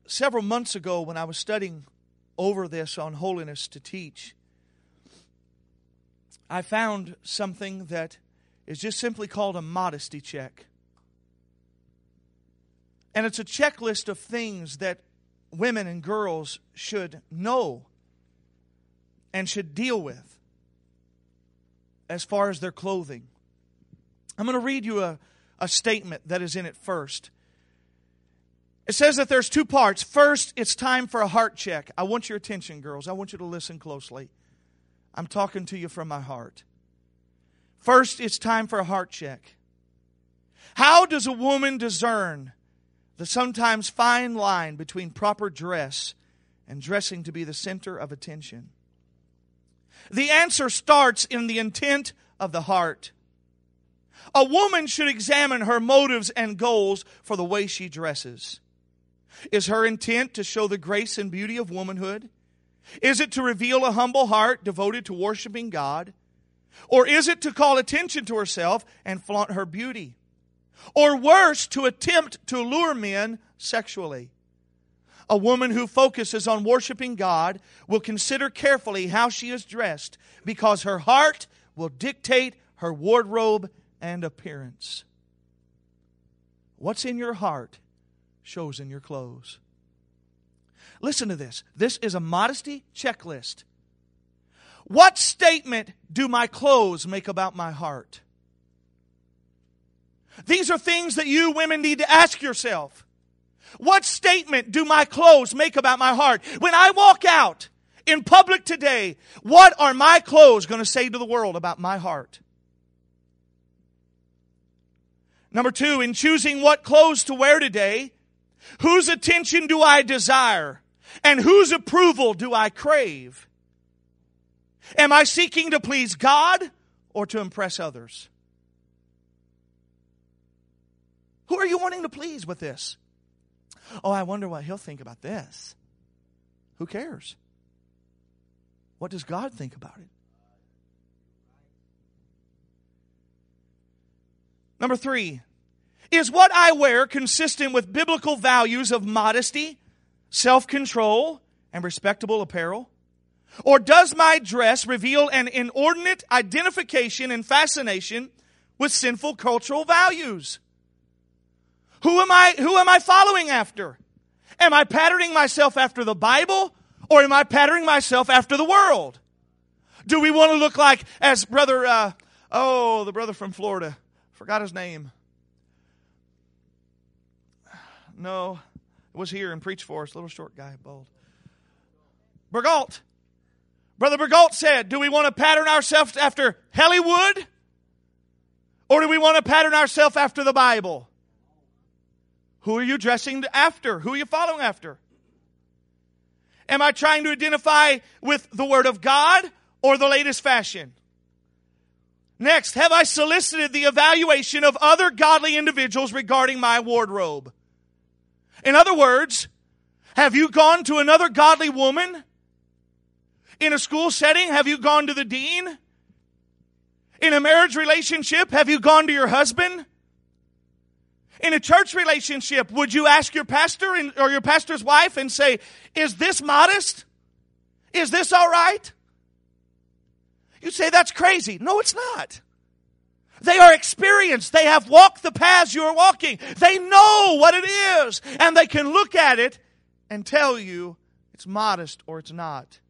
several months ago when I was studying over this on holiness to teach, I found something that is just simply called a modesty check. And it's a checklist of things that women and girls should know and should deal with as far as their clothing. I'm going to read you a statement that is in it first. It says that there's two parts. First, it's time for a heart check. I want your attention, girls. I want you to listen closely. I'm talking to you from my heart. First, it's time for a heart check. How does a woman discern the sometimes fine line between proper dress and dressing to be the center of attention? The answer starts in the intent of the heart. A woman should examine her motives and goals for the way she dresses. Is her intent to show the grace and beauty of womanhood? Is it to reveal a humble heart devoted to worshiping God? Or is it to call attention to herself and flaunt her beauty? Or worse, to attempt to lure men sexually? A woman who focuses on worshiping God will consider carefully how she is dressed, because her heart will dictate her wardrobe and appearance. What's in your heart shows in your clothes. Listen to this. This is a modesty checklist. What statement do my clothes make about my heart? These are things that you women need to ask yourself. What statement do my clothes make about my heart? When I walk out in public today, what are my clothes going to say to the world about my heart? Number two, in choosing what clothes to wear today, whose attention do I desire? And whose approval do I crave? Am I seeking to please God or to impress others? Who are you wanting to please with this? Oh, I wonder what he'll think about this. Who cares? What does God think about it? Number three, is what I wear consistent with biblical values of modesty, self-control, and respectable apparel? Or does my dress reveal an inordinate identification and fascination with sinful cultural values? Who am I following after? Am I patterning myself after the Bible, or am I patterning myself after the world? Do we want to look like, as the brother from Florida, forgot his name. No, was here and preached for us, little short guy, bold. Bergault. Brother Bergault said, do we want to pattern ourselves after Hollywood? Or do we want to pattern ourselves after the Bible? Who are you dressing after? Who are you following after? Am I trying to identify with the Word of God or the latest fashion? Next, have I solicited the evaluation of other godly individuals regarding my wardrobe? In other words, have you gone to another godly woman? In a school setting, have you gone to the dean? In a marriage relationship, have you gone to your husband? In a church relationship, would you ask your pastor or your pastor's wife and say, is this modest? Is this all right? You say, that's crazy. No, it's not. They are experienced. They have walked the paths you are walking. They know what it is. And they can look at it and tell you it's modest or it's not.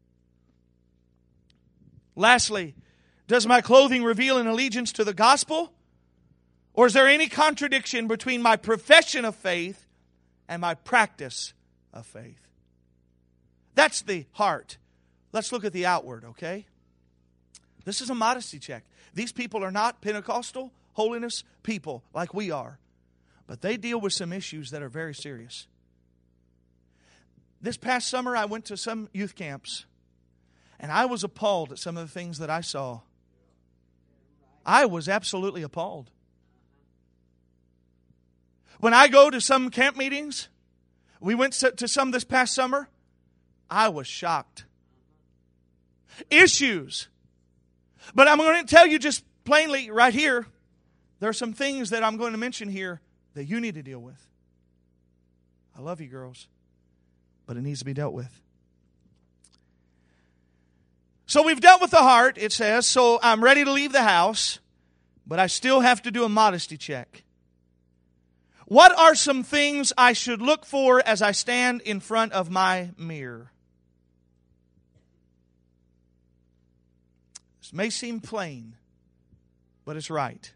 Lastly, does my clothing reveal an allegiance to the gospel? Or is there any contradiction between my profession of faith and my practice of faith? That's the heart. Let's look at the outward, okay? This is a modesty check. These people are not Pentecostal holiness people like we are. But they deal with some issues that are very serious. This past summer, I went to some youth camps. And I was appalled at some of the things that I saw. I was absolutely appalled. When I go to some camp meetings, we went to some this past summer, I was shocked. Issues. But I'm going to tell you just plainly right here, there are some things that I'm going to mention here that you need to deal with. I love you, girls. but it needs to be dealt with. So we've dealt with the heart, it says, so I'm ready to leave the house, but I still have to do a modesty check. What are some things I should look for as I stand in front of my mirror? This may seem plain, but it's right.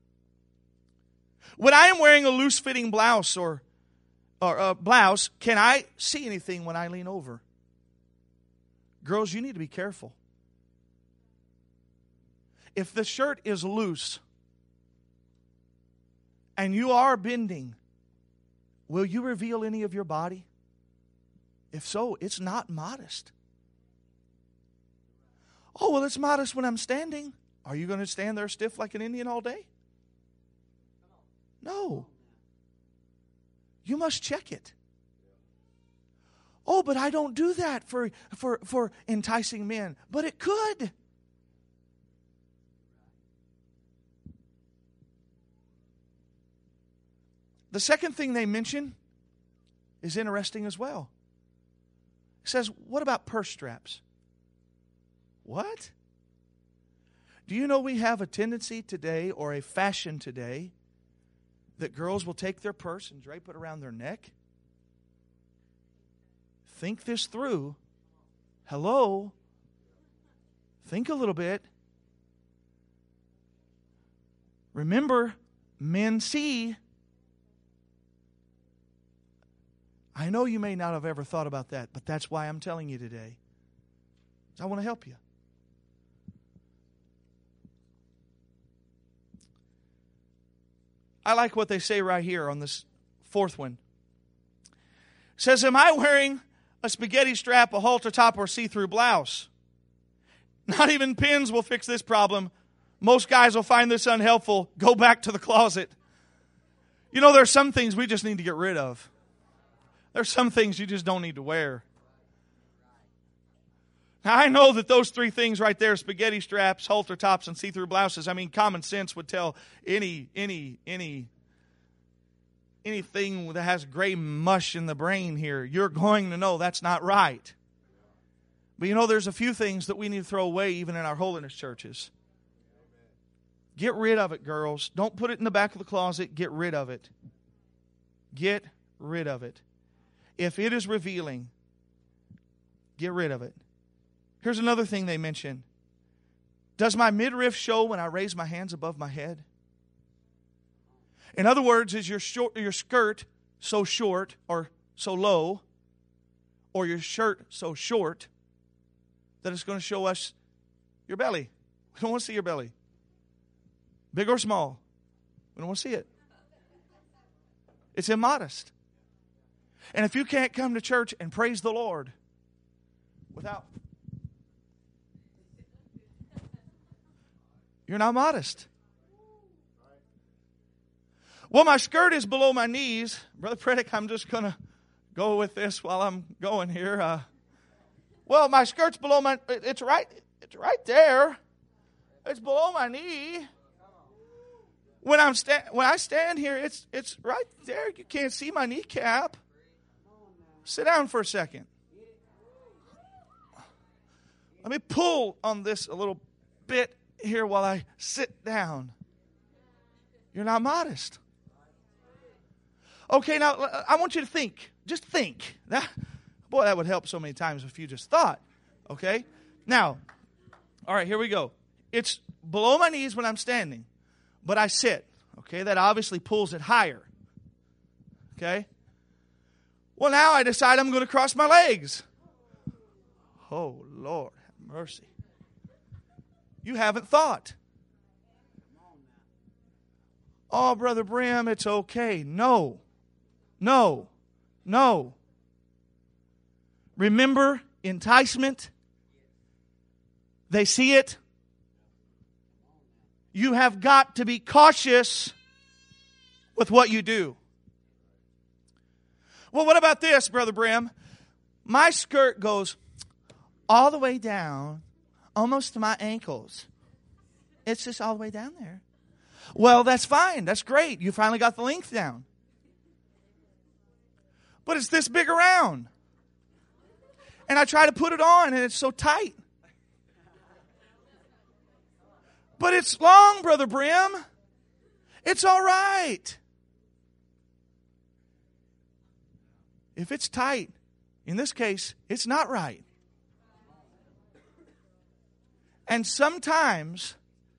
When I am wearing a loose-fitting blouse or a blouse, can I see anything when I lean over? Girls, you need to be careful. If the shirt is loose and you are bending, will you reveal any of your body? If so, it's not modest. Oh, well, it's modest when I'm standing. Are you going to stand there stiff like an Indian all day? No. You must check it. Oh, but I don't do that for enticing men. But it could. The second thing they mention is interesting as well. It says, what about purse straps? What? Do you know we have a tendency today, or a fashion today, that girls will take their purse and drape it around their neck? Think this through. Hello? Think a little bit. Remember, men see. I know you may not have ever thought about that, but that's why I'm telling you today. I want to help you. I like what they say right here on this fourth one. It says, am I wearing a spaghetti strap, a halter top, or see-through blouse? Not even pins will fix this problem. Most guys will find this unhelpful. Go back to the closet. You know, there's some things we just need to get rid of. There's some things you just don't need to wear. Now, I know that those three things right there, spaghetti straps, halter tops, and see-through blouses, I mean, common sense would tell anything that has gray mush in the brain here, you're going to know that's not right. But you know, there's a few things that we need to throw away even in our holiness churches. Get rid of it, girls. Don't put it in the back of the closet. Get rid of it. Get rid of it. If it is revealing, get rid of it. Here's another thing they mention. Does my midriff show when I raise my hands above my head? In other words, is your skirt so short or so low, or your shirt so short that it's going to show us your belly? We don't want to see your belly. Big or small. We don't want to see it. It's immodest. And if you can't come to church and praise the Lord without... You're not modest. Well, my skirt is below my knees. Brother Predick, I'm just going to go with this while I'm going here. Well, my skirt's below my... It's right there. It's below my knee. When I stand here, it's right there. You can't see my kneecap. Sit down for a second. Let me pull on this a little bit here while I sit down. You're not modest. Okay, now I want you to think. Just think. That would help so many times if you just thought. Okay? Now, all right, here we go. It's below my knees when I'm standing, but I sit. Okay, that obviously pulls it higher. Okay? Well, now I decide I'm going to cross my legs. Oh, Lord, have mercy. You haven't thought. Oh, Brother Brim, it's okay. No. Remember, enticement. They see it. You have got to be cautious with what you do. Well, what about this, Brother Brim? My skirt goes all the way down, almost to my ankles. It's just all the way down there. Well, that's fine. That's great. You finally got the length down. But it's this big around. And I try to put it on, and it's so tight. But it's long, Brother Brim. It's all right. If it's tight, in this case, it's not right. And sometimes,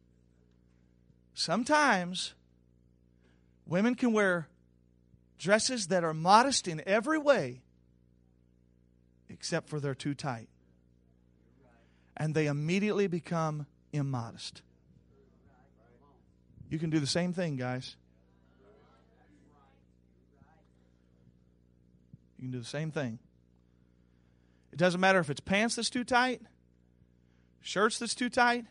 women can wear dresses that are modest in every way, except for they're too tight. And they immediately become immodest. You can do the same thing, guys. You can do the same thing. It doesn't matter if it's pants that's too tight, shirts that's too tight.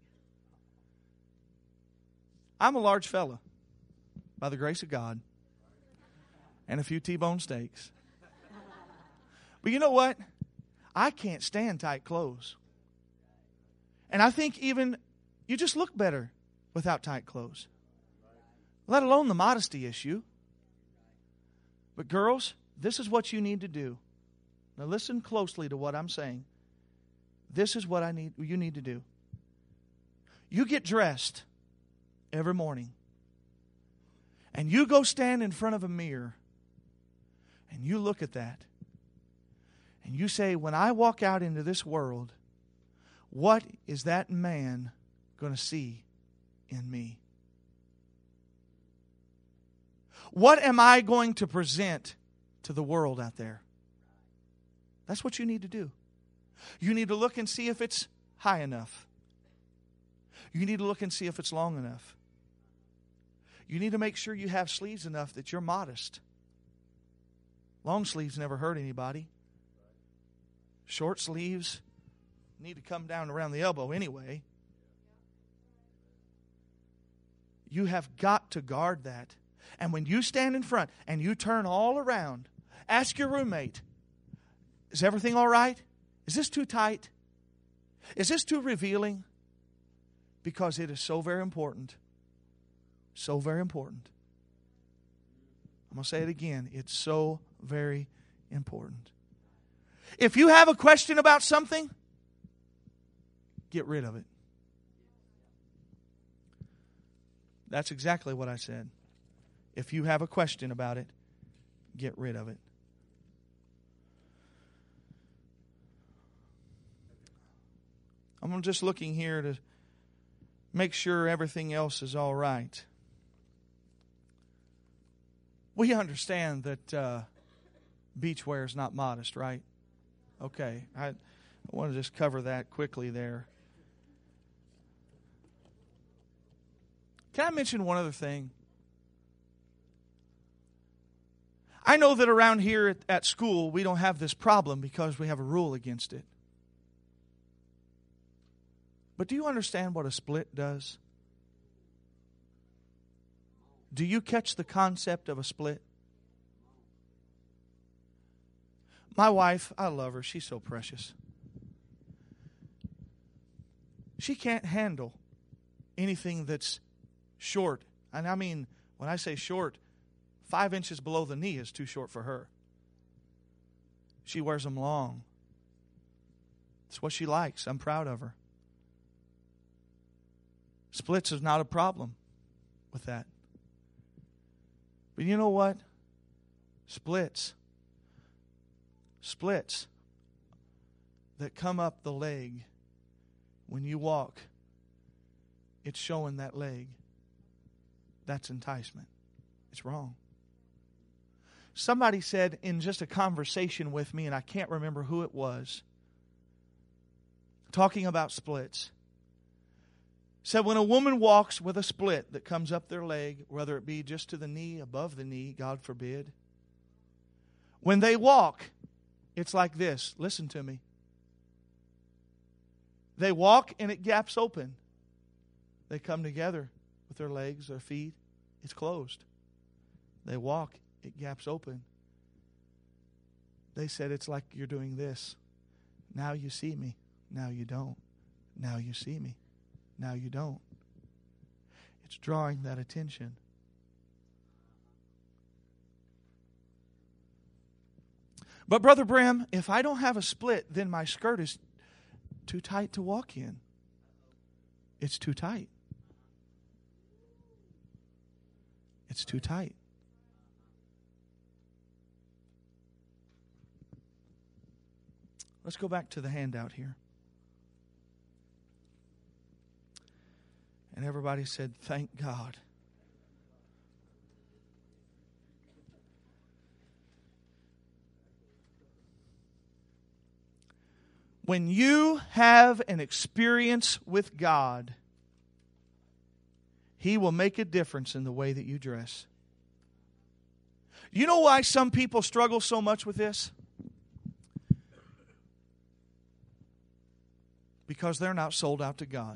I'm a large fella, by the grace of God, and a few T-bone steaks. But you know what? I can't stand tight clothes. And I think even you just look better without tight clothes, let alone the modesty issue. But girls, this is what you need to do. Now listen closely to what I'm saying. This is what you need to do. You get dressed every morning, and you go stand in front of a mirror, and you look at that, and you say, when I walk out into this world, what is that man going to see in me? What am I going to present to the world out there? That's what you need to do. You need to look and see if it's high enough. You need to look and see if it's long enough. You need to make sure you have sleeves enough that you're modest. Long sleeves never hurt anybody. Short sleeves need to come down around the elbow anyway. You have got to guard that. And when you stand in front and you turn all around, ask your roommate, is everything all right? Is this too tight? Is this too revealing? Because it is so very important. So very important. I'm going to say it again. It's so very important. If you have a question about something, get rid of it. That's exactly what I said. If you have a question about it, get rid of it. I'm just looking here to make sure everything else is all right. We understand that beachwear is not modest, right? Okay, I want to just cover that quickly there. Can I mention one other thing? I know that around here at school we don't have this problem because we have a rule against it. But do you understand what a split does? Do you catch the concept of a split? My wife, I love her. She's so precious. She can't handle anything that's short. And I mean, when I say short, 5 inches below the knee is too short for her. She wears them long. It's what she likes. I'm proud of her. Splits is not a problem with that. But you know what? Splits that come up the leg when you walk, it's showing that leg. That's enticement. It's wrong. Somebody said in just a conversation with me, and I can't remember who it was, talking about splits, said when a woman walks with a split that comes up their leg, whether it be just to the knee, above the knee, God forbid, when they walk, it's like this. Listen to me. They walk and it gaps open. They come together with their legs, their feet. It's closed. They walk, it gaps open. They said it's like you're doing this. Now you see me. Now you don't. Now you see me. Now you don't. It's drawing that attention. But Brother Brim, if I don't have a split, then my skirt is too tight to walk in. It's too tight. It's too tight. Let's go back to the handout here. And everybody said, thank God. When you have an experience with God, He will make a difference in the way that you dress. You know why some people struggle so much with this? Because they're not sold out to God.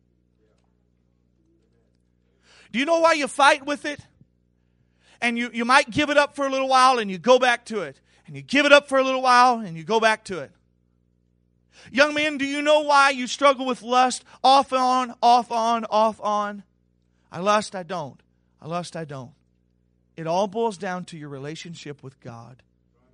Do you know why you fight with it? And you might give it up for a little while and you go back to it. And you give it up for a little while and you go back to it. Young men, do you know why you struggle with lust? Off on, off on, off on. I lust, I don't. I lust, I don't. It all boils down to your relationship with God.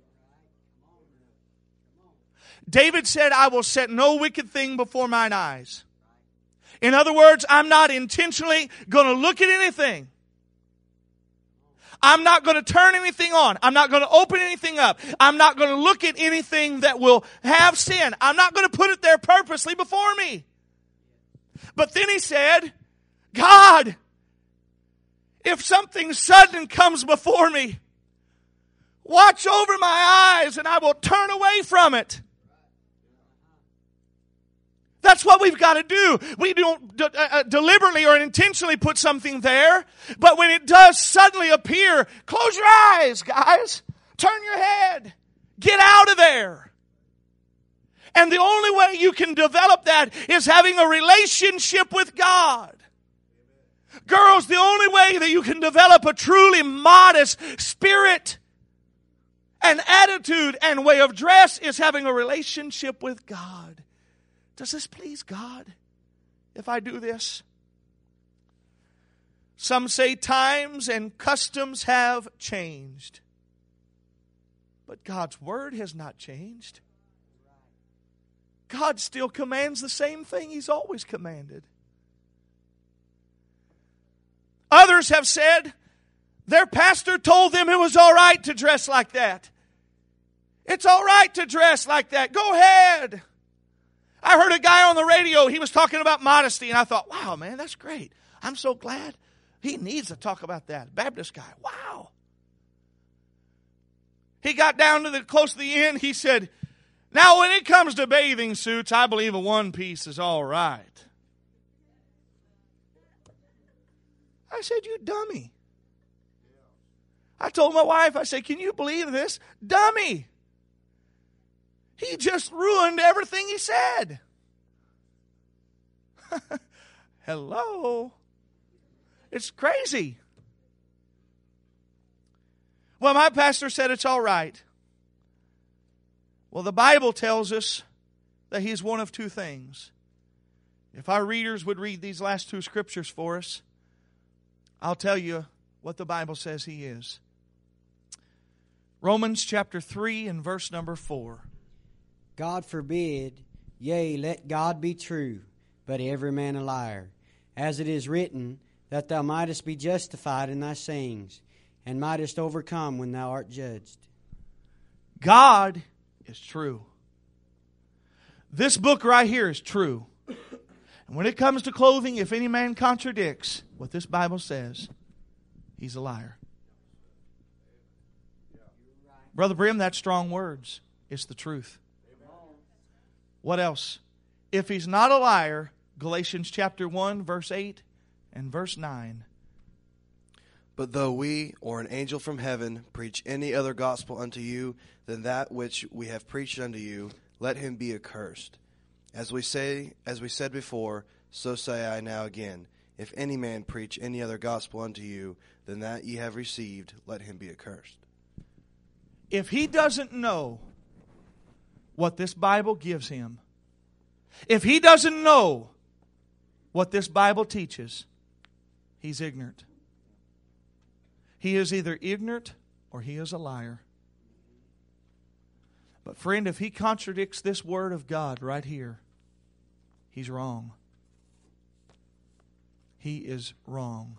David said, I will set no wicked thing before mine eyes. In other words, I'm not intentionally going to look at anything. I'm not going to turn anything on. I'm not going to open anything up. I'm not going to look at anything that will have sin. I'm not going to put it there purposely before me. But then he said, God, if something sudden comes before me, watch over my eyes and I will turn away from it. That's what we've got to do. We don't deliberately or intentionally put something there. But when it does suddenly appear, close your eyes, guys. Turn your head. Get out of there. And the only way you can develop that is having a relationship with God. Girls, the only way that you can develop a truly modest spirit and attitude and way of dress is having a relationship with God. Does this please God if I do this? Some say times and customs have changed. But God's Word has not changed. God still commands the same thing He's always commanded. Others have said their pastor told them it was all right to dress like that. It's all right to dress like that. Go ahead. I heard a guy on the radio, he was talking about modesty, and I thought, wow, man, that's great. I'm so glad he needs to talk about that. Baptist guy, wow. He got down to close to the end, he said, now when it comes to bathing suits, I believe a one-piece is all right. I said, you dummy. I told my wife, I said, can you believe this? Dummy. He just ruined everything he said. Hello? It's crazy. Well, my pastor said it's all right. Well, the Bible tells us that he's one of two things. If our readers would read these last two scriptures for us, I'll tell you what the Bible says he is. Romans chapter 3 and verse number 4. God forbid, yea, let God be true, but every man a liar. As it is written, that thou mightest be justified in thy sayings, and mightest overcome when thou art judged. God is true. This book right here is true. And when it comes to clothing, if any man contradicts what this Bible says, he's a liar. Brother Brim, that's strong words. It's the truth. What else? If he's not a liar, Galatians chapter 1, verse 8 and verse 9. But though we or an angel from heaven preach any other gospel unto you than that which we have preached unto you, let him be accursed. As we said before, so say I now again. If any man preach any other gospel unto you than that ye have received, let him be accursed. If he doesn't know what this Bible gives him, if he doesn't know what this Bible teaches, he's ignorant. He is either ignorant or he is a liar. But friend, if he contradicts this word of God right here, he's wrong. He is wrong.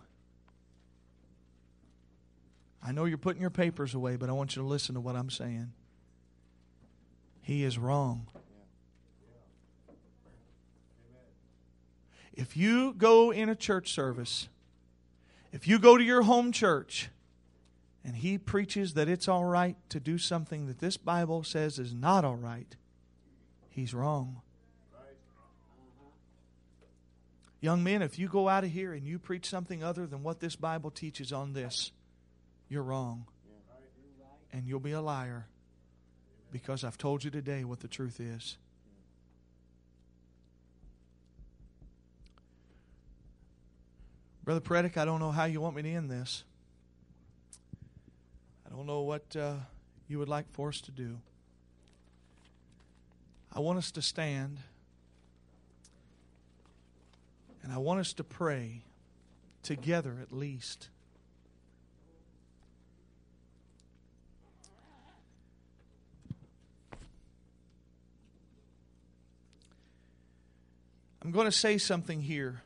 I know you're putting your papers away, but I want you to listen to what I'm saying. He is wrong. If you go in a church service, if you go to your home church, and he preaches that it's all right to do something that this Bible says is not all right, he's wrong. Young men, if you go out of here and you preach something other than what this Bible teaches on this, you're wrong. And you'll be a liar, because I've told you today what the truth is. Brother Predick, I don't know how you want me to end this. I don't know what you would like for us to do. I want us to stand, and I want us to pray together at least. I'm going to say something here.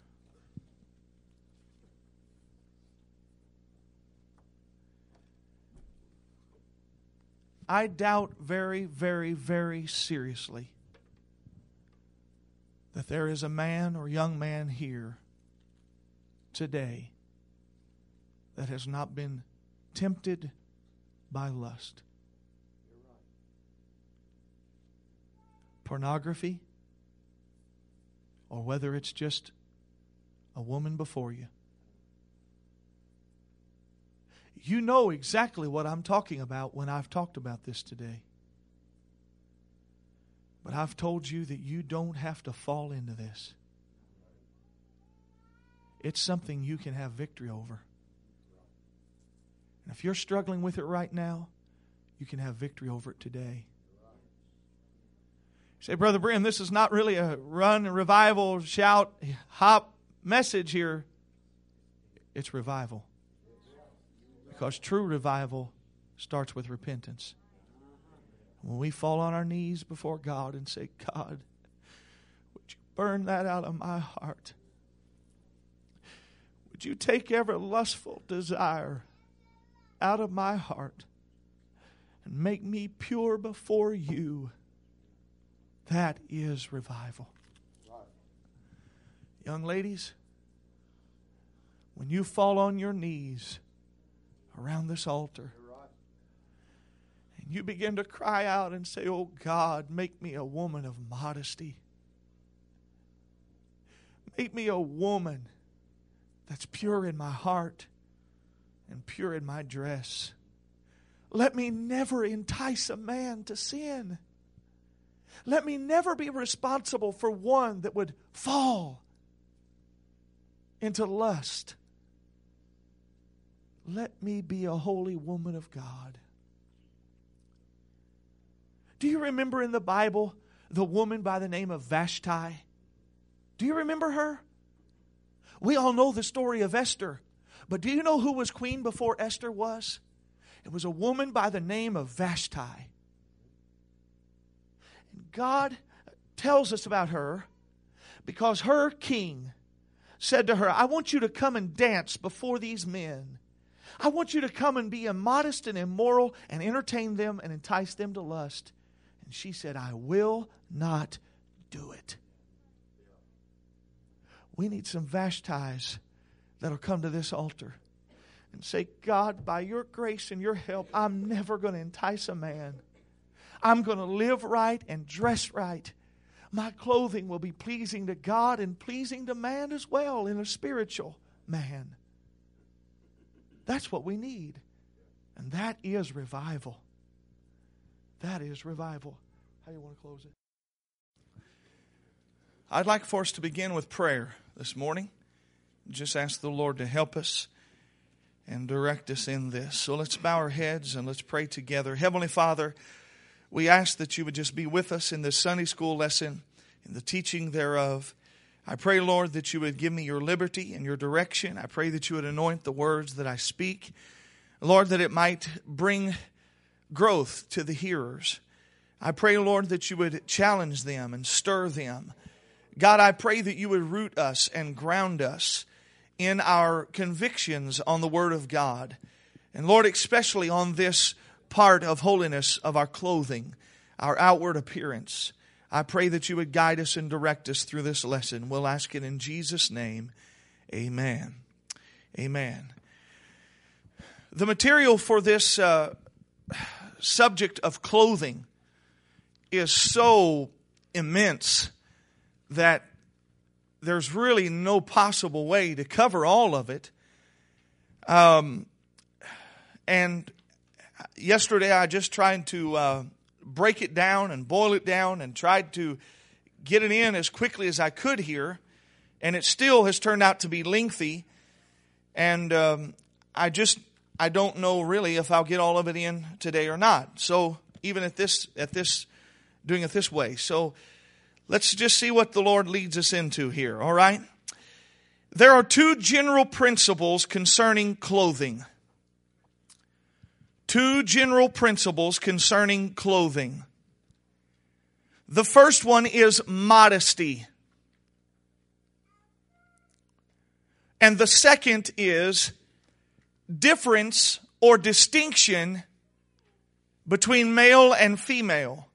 I doubt very, very, very seriously that there is a man or young man here today that has not been tempted by lust. Pornography, or whether it's just a woman before you. You know exactly what I'm talking about when I've talked about this today. But I've told you that you don't have to fall into this. It's something you can have victory over. And if you're struggling with it right now, you can have victory over it today. You say, Brother Brim, this is not really a run, revival, shout, hop message here. It's revival. Because true revival starts with repentance. When we fall on our knees before God and say, God, would you burn that out of my heart? Would you take every lustful desire out of my heart and make me pure before you? That is revival. Young ladies, when you fall on your knees around this altar, and you begin to cry out and say, oh God, make me a woman of modesty. Make me a woman that's pure in my heart and pure in my dress. Let me never entice a man to sin. Let me never be responsible for one that would fall into lust. Let me be a holy woman of God. Do you remember in the Bible the woman by the name of Vashti? Do you remember her? We all know the story of Esther. But do you know who was queen before Esther was? It was a woman by the name of Vashti. And God tells us about her because her king said to her, I want you to come and dance before these men. I want you to come and be immodest and immoral and entertain them and entice them to lust. And she said, I will not do it. We need some Vashtis that'll come to this altar and say, God, by your grace and your help, I'm never going to entice a man. I'm going to live right and dress right. My clothing will be pleasing to God and pleasing to man as well, in a spiritual man. That's what we need. And that is revival. That is revival. How do you want to close it? I'd like for us to begin with prayer this morning. Just ask the Lord to help us and direct us in this. So let's bow our heads and let's pray together. Heavenly Father, we ask that you would just be with us in this Sunday school lesson, in the teaching thereof. I pray, Lord, that you would give me your liberty and your direction. I pray that you would anoint the words that I speak. Lord, that it might bring growth to the hearers. I pray, Lord, that you would challenge them and stir them. God, I pray that you would root us and ground us in our convictions on the Word of God. And Lord, especially on this part of holiness of our clothing, our outward appearance. I pray that you would guide us and direct us through this lesson. We'll ask it in Jesus' name. Amen. Amen. The material for this subject of clothing is so immense that there's really no possible way to cover all of it. And yesterday I just tried to break it down and boil it down and tried to get it in as quickly as I could here. And it still has turned out to be lengthy. And I don't know really if I'll get all of it in today or not. So even doing it this way. So let's just see what the Lord leads us into here, all right? There are two general principles concerning clothing. Two general principles concerning clothing. The first one is modesty. And the second is difference or distinction between male and female.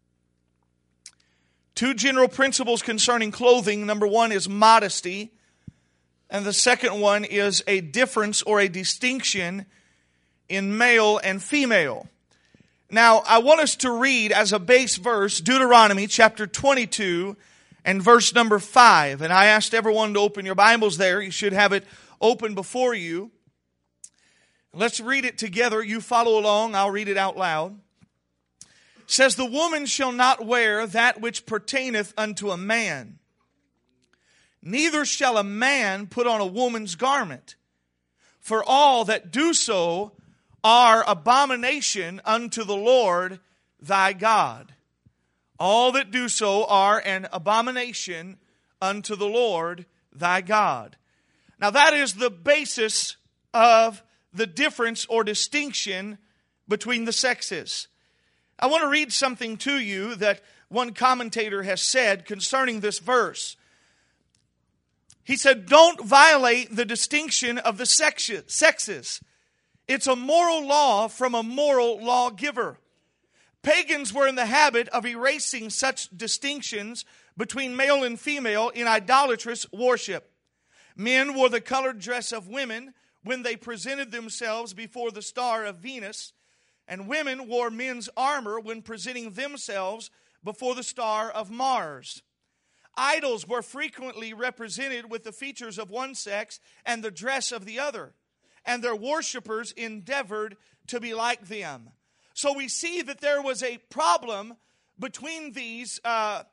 Two general principles concerning clothing. Number one is modesty. And the second one is a difference or a distinction in male and female. Now, I want us to read as a base verse, Deuteronomy chapter 22 and verse number 5. And I asked everyone to open your Bibles there. You should have it open before you. Let's read it together. You follow along. I'll read it out loud. It says, "The woman shall not wear that which pertaineth unto a man. Neither shall a man put on a woman's garment. For all that do so are abomination unto the Lord thy God." All that do so are an abomination unto the Lord thy God. Now that is the basis of the difference or distinction between the sexes. I want to read something to you that one commentator has said concerning this verse. He said, "Don't violate the distinction of the sexes. It's a moral law from a moral lawgiver. Pagans were in the habit of erasing such distinctions between male and female in idolatrous worship. Men wore the colored dress of women when they presented themselves before the star of Venus, and women wore men's armor when presenting themselves before the star of Mars. Idols were frequently represented with the features of one sex and the dress of the other, and their worshipers endeavored to be like them." So we see that there was a problem between these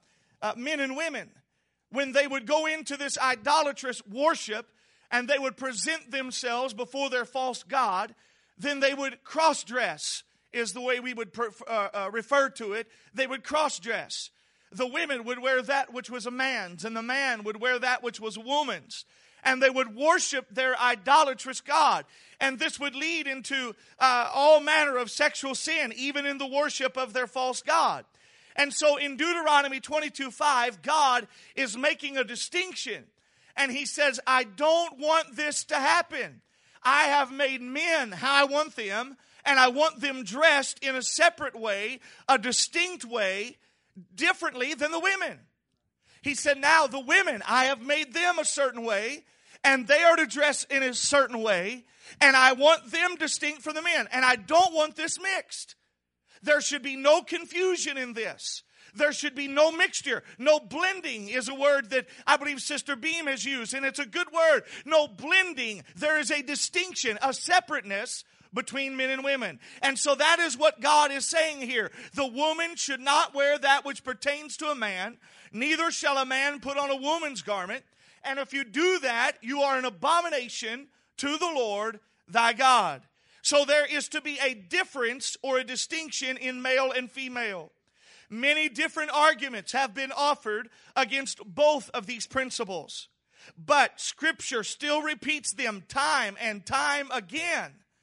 men and women. When they would go into this idolatrous worship and they would present themselves before their false god, then they would cross-dress, is the way we would refer to it. They would cross-dress. The women would wear that which was a man's, and the man would wear that which was a woman's. And they would worship their idolatrous god. And this would lead into all manner of sexual sin, even in the worship of their false god. And so in Deuteronomy 22:5, God is making a distinction. And he says, I don't want this to happen. I have made men how I want them, and I want them dressed in a separate way, a distinct way, differently than the women. He said, now the women, I have made them a certain way, and they are to dress in a certain way, and I want them distinct from the men, and I don't want this mixed. There should be no confusion in this. There should be no mixture. No blending is a word that I believe Sister Beam has used, and it's a good word. No blending. There is a distinction, a separateness between men and women. And so that is what God is saying here. The woman should not wear that which pertains to a man, neither shall a man put on a woman's garment. And if you do that, you are an abomination to the Lord thy God. So there is to be a difference or a distinction in male and female. Many different arguments have been offered against both of these principles. But Scripture still repeats them time and time again.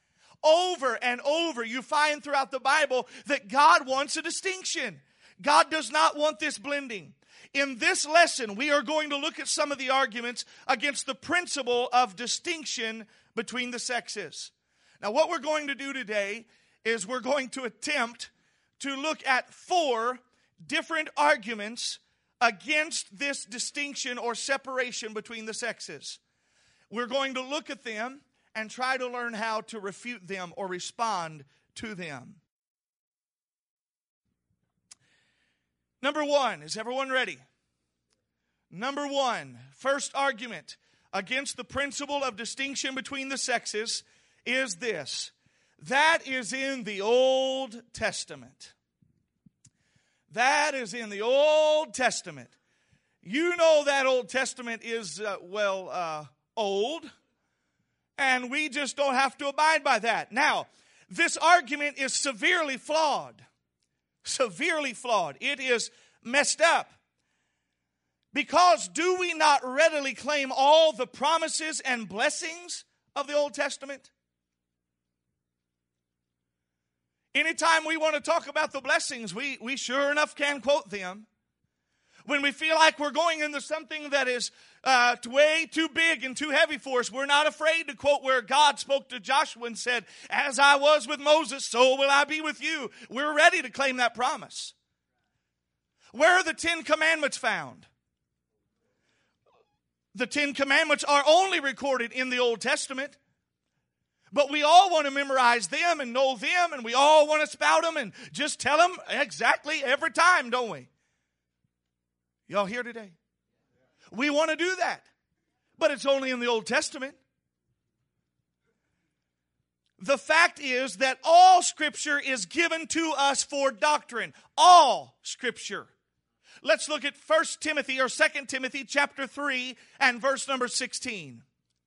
Over and over, you find throughout the Bible that God wants a distinction. God does not want this blending. In this lesson, we are going to look at some of the arguments against the principle of distinction between the sexes. Now, what we're going to do today is we're going to attempt to look at 4 different arguments against this distinction or separation between the sexes. We're going to look at them and try to learn how to refute them or respond to them. Number 1, is everyone ready? Number 1, first argument against the principle of distinction between the sexes is this. That is in the Old Testament. That is in the Old Testament. You know that Old Testament is, old, and we just don't have to abide by that. Now, this argument is severely flawed. Severely flawed. It is messed up. Because do we not readily claim all the promises and blessings of the Old Testament? Anytime we want to talk about the blessings, we sure enough can quote them. When we feel like we're going into something that is way too big and too heavy for us, we're not afraid to quote where God spoke to Joshua and said, "As I was with Moses, so will I be with you." We're ready to claim that promise. Where are the 10 Commandments found? The 10 Commandments are only recorded in the Old Testament. But we all want to memorize them and know them, and we all want to spout them and just tell them exactly every time, don't we? Y'all here today? We want to do that. But it's only in the Old Testament. The fact is that all Scripture is given to us for doctrine. All Scripture. Let's look at 1 Timothy or 2 Timothy chapter 3 and verse number 16.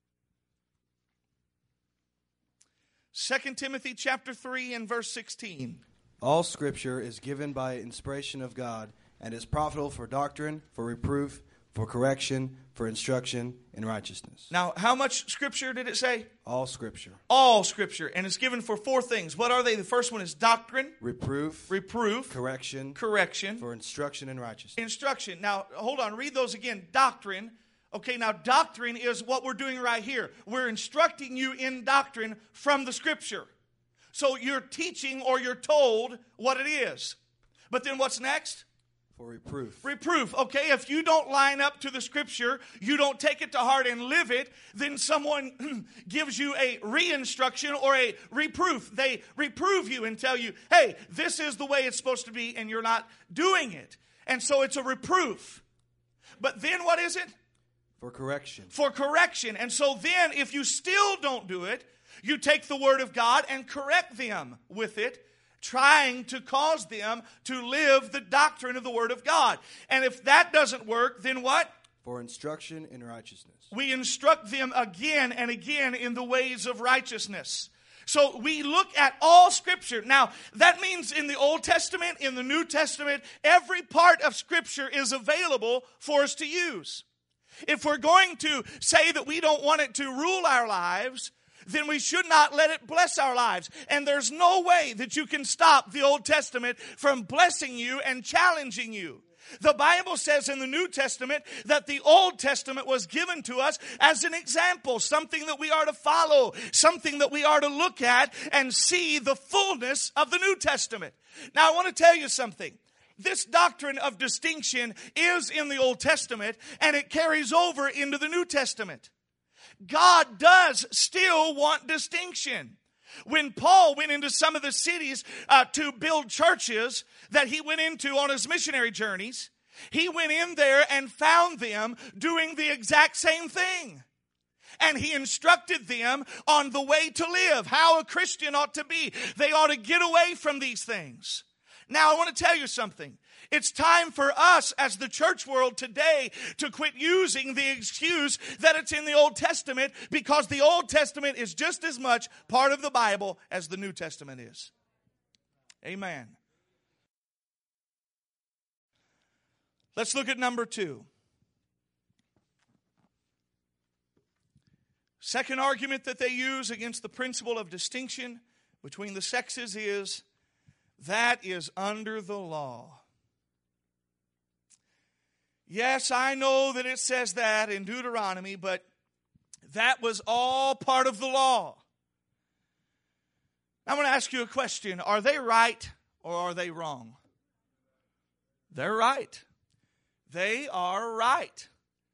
2 Timothy chapter 3 and verse 16. All Scripture is given by inspiration of God and is profitable for doctrine, for reproof, for correction, for instruction in righteousness. Now, how much Scripture did it say? All Scripture. All Scripture. And it's given for 4 things. What are they? The first one is doctrine. Reproof. Correction. For instruction in righteousness. Instruction. Now, hold on. Read those again. Doctrine. Okay, now doctrine is what we're doing right here. We're instructing you in doctrine from the Scripture. So you're teaching or you're told what it is. But then what's next? For reproof. Reproof. Okay, if you don't line up to the Scripture, you don't take it to heart and live it, then someone gives you a re-instruction or a reproof. They reprove you and tell you, hey, this is the way it's supposed to be, and you're not doing it. And so it's a reproof. But then what is it? For correction. For correction. And so then, if you still don't do it, you take the Word of God and correct them with it, trying to cause them to live the doctrine of the Word of God. And if that doesn't work, then what? For instruction in righteousness. We instruct them again and again in the ways of righteousness. So we look at all Scripture. Now, that means in the Old Testament, in the New Testament, every part of Scripture is available for us to use. If we're going to say that we don't want it to rule our lives, then we should not let it bless our lives. And there's no way that you can stop the Old Testament from blessing you and challenging you. The Bible says in the New Testament that the Old Testament was given to us as an example, something that we are to follow, something that we are to look at and see the fullness of the New Testament. Now, I want to tell you something. This doctrine of distinction is in the Old Testament, and it carries over into the New Testament. God does still want distinction. When Paul went into some of the cities to build churches that he went into on his missionary journeys, he went in there and found them doing the exact same thing. And he instructed them on the way to live, how a Christian ought to be. They ought to get away from these things. Now, I want to tell you something. It's time for us as the church world today to quit using the excuse that it's in the Old Testament, because the Old Testament is just as much part of the Bible as the New Testament is. Amen. Let's look at number 2. Second argument that they use against the principle of distinction between the sexes is that is under the law. Yes, I know that it says that in Deuteronomy, but that was all part of the law. I'm going to ask you a question. Are they right or are they wrong? They're right. They are right.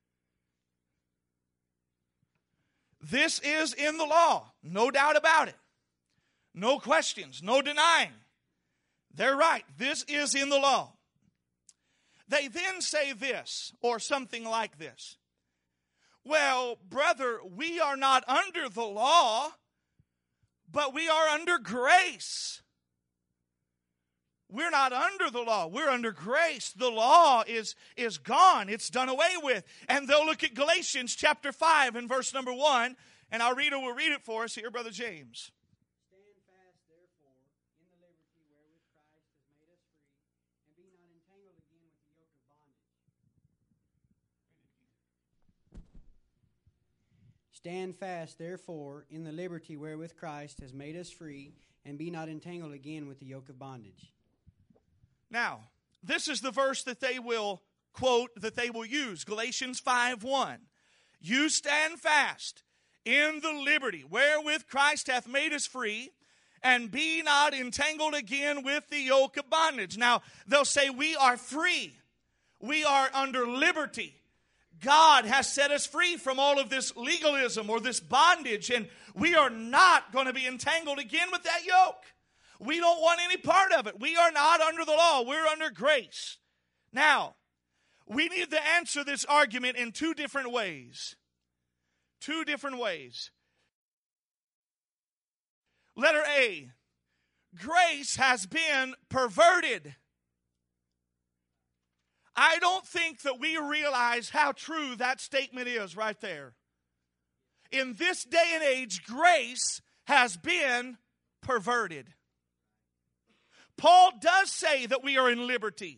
This is in the law. No doubt about it. No questions. No denying. They're right. This is in the law. They then say this, or something like this. Well, brother, we are not under the law, but we are under grace. We're not under the law. We're under grace. The law is gone. It's done away with. And they'll look at Galatians chapter 5 and verse number 1. And our reader will read it for us here, Brother James. Stand fast, therefore, in the liberty wherewith Christ has made us free, and be not entangled again with the yoke of bondage. Stand fast, therefore, in the liberty wherewith Christ has made us free, and be not entangled again with the yoke of bondage. Now, this is the verse that they will quote, that they will use. Galatians 5:1. You stand fast in the liberty wherewith Christ hath made us free, and be not entangled again with the yoke of bondage. Now, they'll say we are free. We are under liberty. God has set us free from all of this legalism or this bondage, and we are not going to be entangled again with that yoke. We don't want any part of it. We are not under the law. We're under grace. Now, we need to answer this argument in two different ways. Two different ways. Letter A, grace has been perverted. I don't think that we realize how true that statement is right there. In this day and age, grace has been perverted. Paul does say that we are in liberty.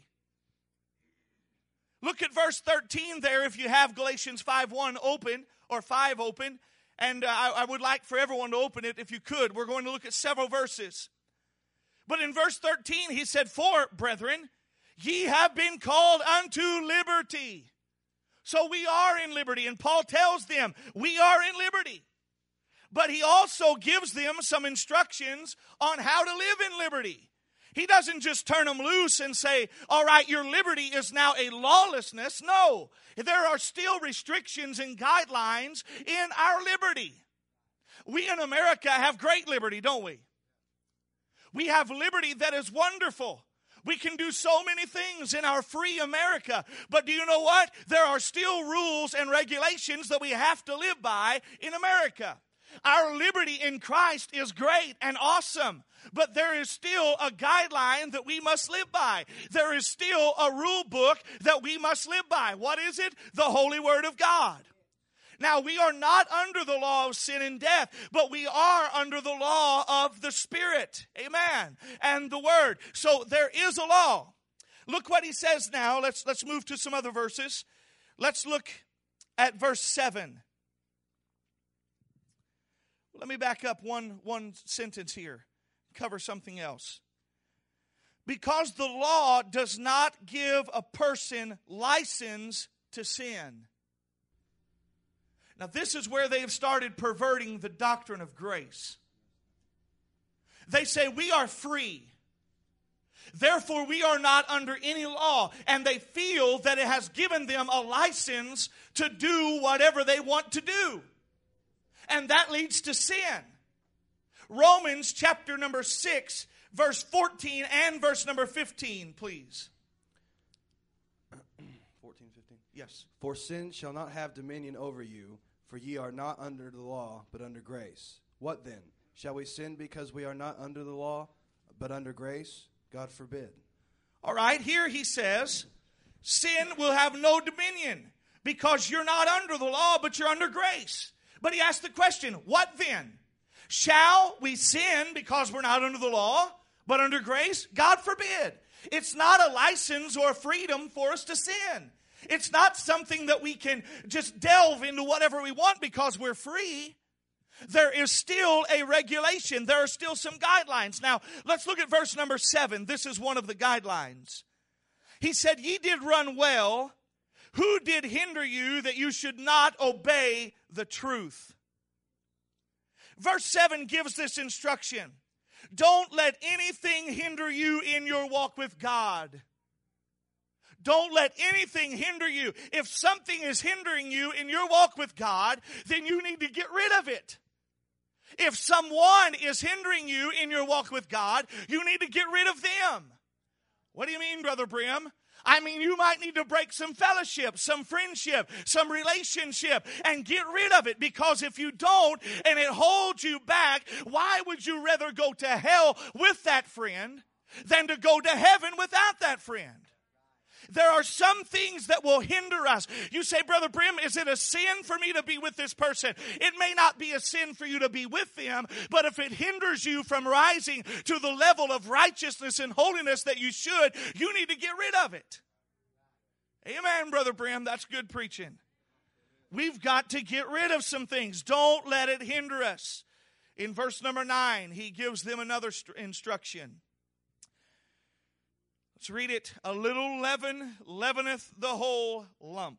Look at verse 13 there if you have Galatians 5:1 open, or 5 open. And I would like for everyone to open it if you could. We're going to look at several verses. But in verse 13 he said, for, brethren, ye have been called unto liberty. So we are in liberty. And Paul tells them we are in liberty. But he also gives them some instructions on how to live in liberty. He doesn't just turn them loose and say, all right, your liberty is now a lawlessness. No, there are still restrictions and guidelines in our liberty. We in America have great liberty, don't we? We have liberty that is wonderful. We can do so many things in our free America. But do you know what? There are still rules and regulations that we have to live by in America. Our liberty in Christ is great and awesome, but there is still a guideline that we must live by. There is still a rule book that we must live by. What is it? The Holy Word of God. Now, we are not under the law of sin and death, but we are under the law of the Spirit. Amen. And the Word. So there is a law. Look what he says now. Let's move to some other verses. Let's look at verse 7. Let me back up one sentence here. Cover something else. Because the law does not give a person license to sin. Now this is where they have started perverting the doctrine of grace. They say we are free. Therefore we are not under any law. And they feel that it has given them a license to do whatever they want to do. And that leads to sin. Romans chapter number 6, verse 14 and verse number 15, please. 14, 15. Yes. For sin shall not have dominion over you, for ye are not under the law, but under grace. What then? Shall we sin because we are not under the law, but under grace? God forbid. All right, here he says, sin will have no dominion because you're not under the law, but you're under grace. But he asked the question, what then? Shall we sin because we're not under the law, but under grace? God forbid. It's not a license or a freedom for us to sin. It's not something that we can just delve into whatever we want because we're free. there is still a regulation. There are still some guidelines. Now, let's look at verse number 7. This is one of the guidelines. He said, ye did run well. Who did hinder you that you should not obey the truth? Verse 7 gives this instruction. Don't let anything hinder you in your walk with God. Don't let anything hinder you. If something is hindering you in your walk with God, then you need to get rid of it. If someone is hindering you in your walk with God, you need to get rid of them. What do you mean, Brother Brim? I mean, you might need to break some fellowship, some friendship, some relationship, and get rid of it. Because if you don't, and it holds you back, why would you rather go to hell with that friend than to go to heaven without that friend? There are some things that will hinder us. You say, Brother Brim, is it a sin for me to be with this person? It may not be a sin for you to be with them, but if it hinders you from rising to the level of righteousness and holiness that you should, you need to get rid of it. Amen, Brother Brim. That's good preaching. We've got to get rid of some things. Don't let it hinder us. In verse number 9, he gives them another instruction. Let's read it. A little leaven leaveneth the whole lump.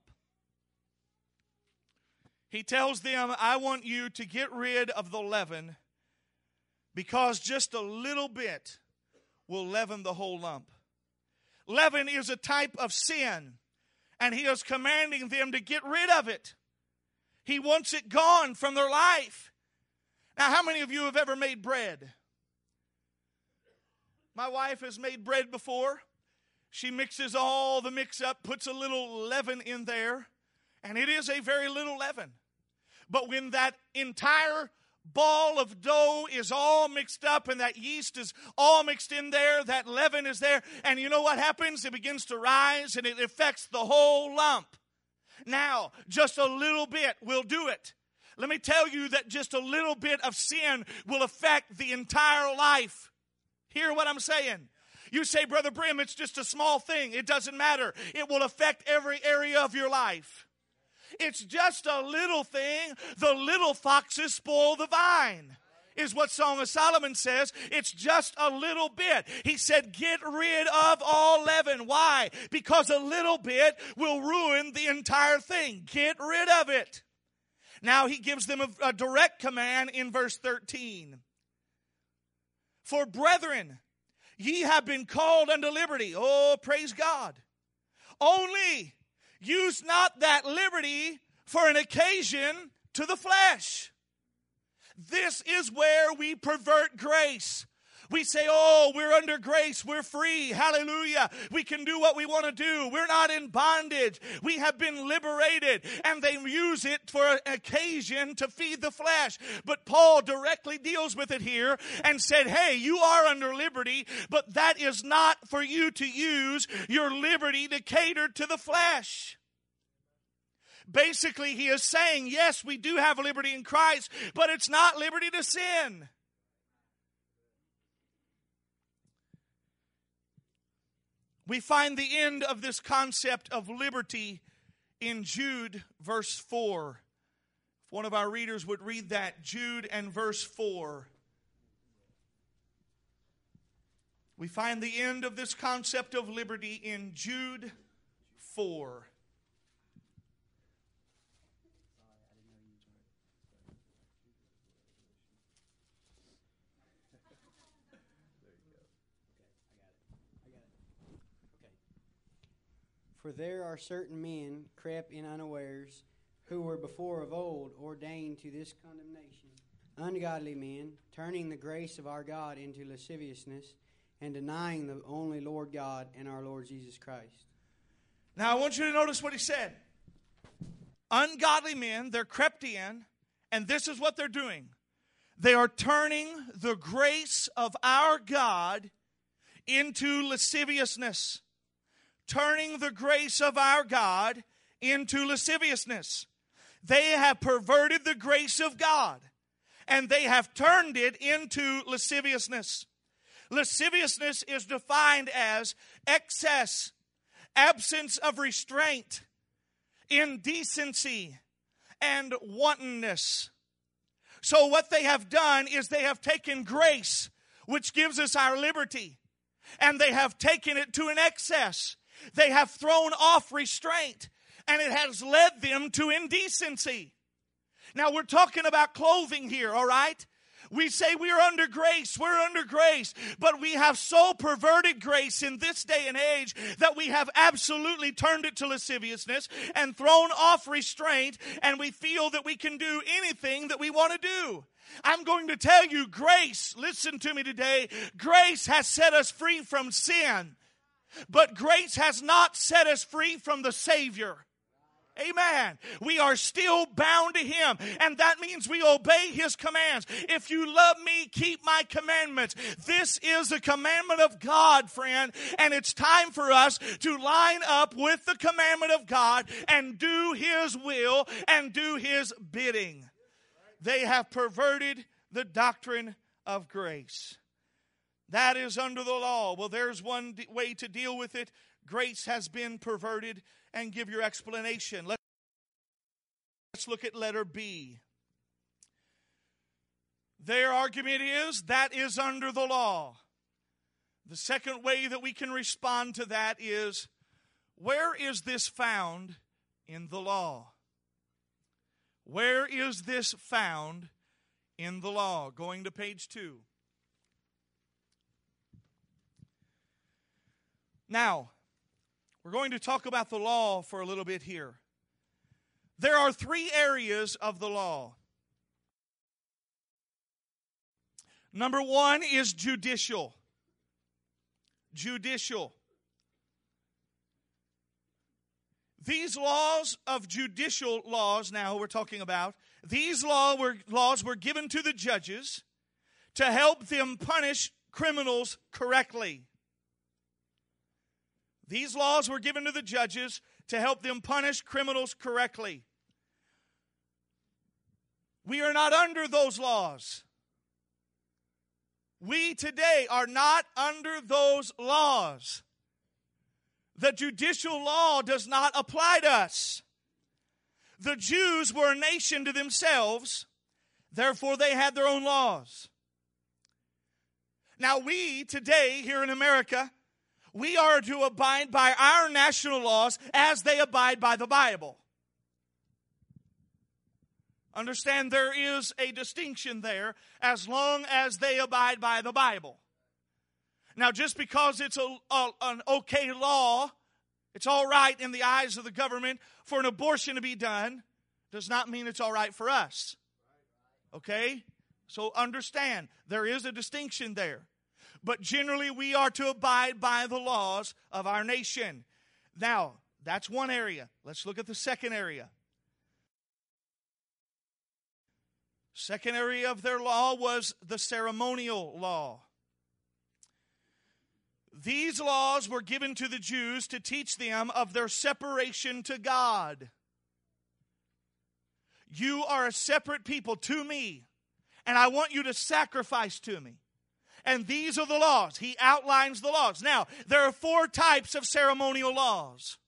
He tells them, I want you to get rid of the leaven because just a little bit will leaven the whole lump. Leaven is a type of sin, and he is commanding them to get rid of it. He wants it gone from their life. Now, how many of you have ever made bread? My wife has made bread before. She mixes all the mix up, puts a little leaven in there, and it is a very little leaven. But when that entire ball of dough is all mixed up and that yeast is all mixed in there, that leaven is there, and you know what happens? It begins to rise and it affects the whole lump. Now, just a little bit will do it. Let me tell you that just a little bit of sin will affect the entire life. Hear what I'm saying? You say, Brother Brim, it's just a small thing. It doesn't matter. It will affect every area of your life. It's just a little thing. The little foxes spoil the vine, is what Song of Solomon says. It's just a little bit. He said, get rid of all leaven. Why? Because a little bit will ruin the entire thing. Get rid of it. Now he gives them a direct command in verse 13. For brethren, ye have been called unto liberty. Oh, praise God. Only use not that liberty for an occasion to the flesh. This is where we pervert grace. We say, oh, we're under grace. We're free. Hallelujah. We can do what we want to do. We're not in bondage. We have been liberated. And they use it for an occasion to feed the flesh. But Paul directly deals with it here and said, hey, you are under liberty, but that is not for you to use your liberty to cater to the flesh. Basically, he is saying, yes, we do have liberty in Christ, but it's not liberty to sin. We find the end of this concept of liberty in Jude, verse 4. If one of our readers would read that, Jude and verse 4. We find the end of this concept of liberty in Jude 4. For there are certain men crept in unawares, who were before of old ordained to this condemnation, ungodly men, turning the grace of our God into lasciviousness, and denying the only Lord God and our Lord Jesus Christ. Now I want you to notice what he said. Ungodly men, they're crept in, and this is what they're doing. They are turning the grace of our God into lasciviousness. Turning the grace of our God into lasciviousness. They have perverted the grace of God, and they have turned it into lasciviousness. Lasciviousness is defined as excess, absence of restraint, indecency, and wantonness. So what they have done is they have taken grace, which gives us our liberty, and they have taken it to an excess. They have thrown off restraint, and it has led them to indecency. Now, we're talking about clothing here, all right? We say we're under grace, but we have so perverted grace in this day and age that we have absolutely turned it to lasciviousness and thrown off restraint, and we feel that we can do anything that we want to do. I'm going to tell you, grace, listen to me today, grace has set us free from sin, but grace has not set us free from the Savior. Amen. We are still bound to Him, and that means we obey His commands. If you love me, keep my commandments. This is a commandment of God, friend, and it's time for us to line up with the commandment of God and do His will and do His bidding. They have perverted the doctrine of grace. That is under the law. Well, there's one way to deal with it. Grace has been perverted, and give your explanation. Let's look at letter B. Their argument is that is under the law. The second way that we can respond to that is, where is this found in the law? Where is this found in the law? Going to page 2. Now, we're going to talk about the law for a little bit here. There are 3 areas of the law. Number 1 is judicial. Judicial. These laws of judicial laws, now we're talking about, these laws were given to the judges to help them punish criminals correctly. These laws were given to the judges to help them punish criminals correctly. We are not under those laws. We today are not under those laws. The judicial law does not apply to us. The Jews were a nation to themselves, therefore they had their own laws. Now we today here in America, we are to abide by our national laws as they abide by the Bible. Understand, there is a distinction there as long as they abide by the Bible. Now, just because it's an okay law, it's all right in the eyes of the government for an abortion to be done, does not mean it's all right for us. Okay? So understand, there is a distinction there. But generally, we are to abide by the laws of our nation. Now, that's one area. Let's look at the second area. Second area of their law was the ceremonial law. These laws were given to the Jews to teach them of their separation to God. You are a separate people to me, and I want you to sacrifice to me. And these are the laws. He outlines the laws. Now, there are 4 types of ceremonial laws.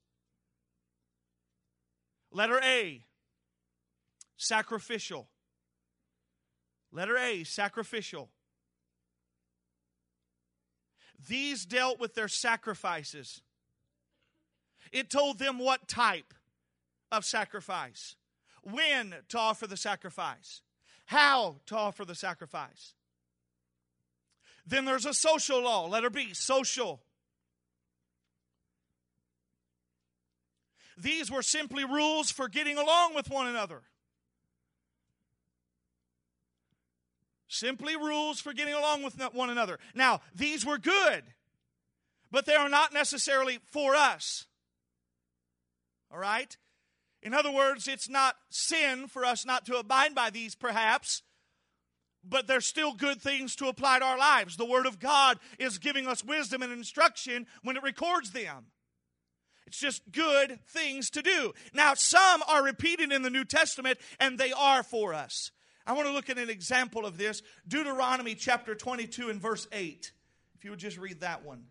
Letter A, sacrificial. Letter A, sacrificial. These dealt with their sacrifices. It told them what type of sacrifice, when to offer the sacrifice, how to offer the sacrifice. Then there's a social law, letter B, social. These were simply rules for getting along with one another. Simply rules for getting along with one another. Now, these were good, but they are not necessarily for us. All right? In other words, it's not sin for us not to abide by these, perhaps, but they're still good things to apply to our lives. The Word of God is giving us wisdom and instruction when it records them. It's just good things to do. Now, some are repeated in the New Testament, and they are for us. I want to look at an example of this. Deuteronomy chapter 22 and verse 8. If you would just read that one.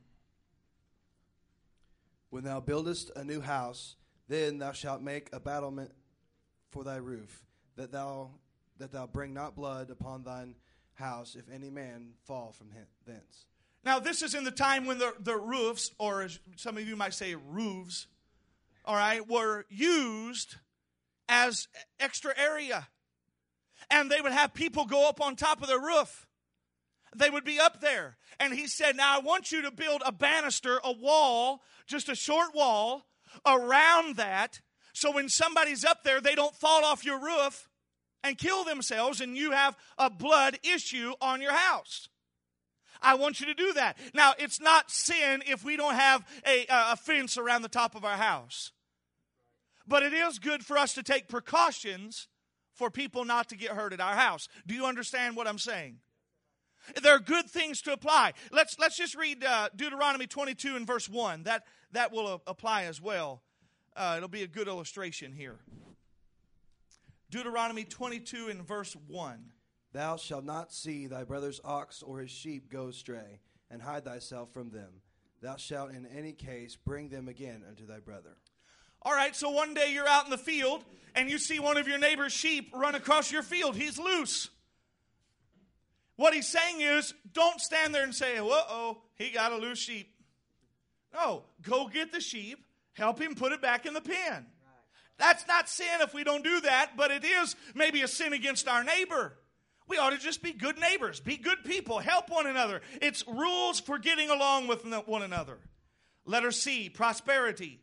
When thou buildest a new house, then thou shalt make a battlement for thy roof, that thou that thou bring not blood upon thine house, if any man fall from thence. Now, this is in the time when the roofs, or as some of you might say roofs, all right, were used as extra area. And they would have people go up on top of the roof. They would be up there. And he said, now I want you to build a banister, a wall, just a short wall around that, so when somebody's up there, they don't fall off your roof and kill themselves and you have a blood issue on your house. I want you to do that. Now, it's not sin if we don't have a fence around the top of our house. But it is good for us to take precautions for people not to get hurt at our house. Do you understand what I'm saying? There are good things to apply. Let's just read Deuteronomy 22 and verse 1. That will apply as well. It'll be a good illustration here. Deuteronomy 22 and verse 1. Thou shalt not see thy brother's ox or his sheep go astray, and hide thyself from them. Thou shalt in any case bring them again unto thy brother. All right, so one day you're out in the field, and you see one of your neighbor's sheep run across your field. He's loose. What he's saying is, don't stand there and say, uh-oh, he got a loose sheep. No, go get the sheep, help him put it back in the pen. That's not sin if we don't do that, but it is maybe a sin against our neighbor. We ought to just be good neighbors, be good people, help one another. It's rules for getting along with one another. Letter C, prosperity.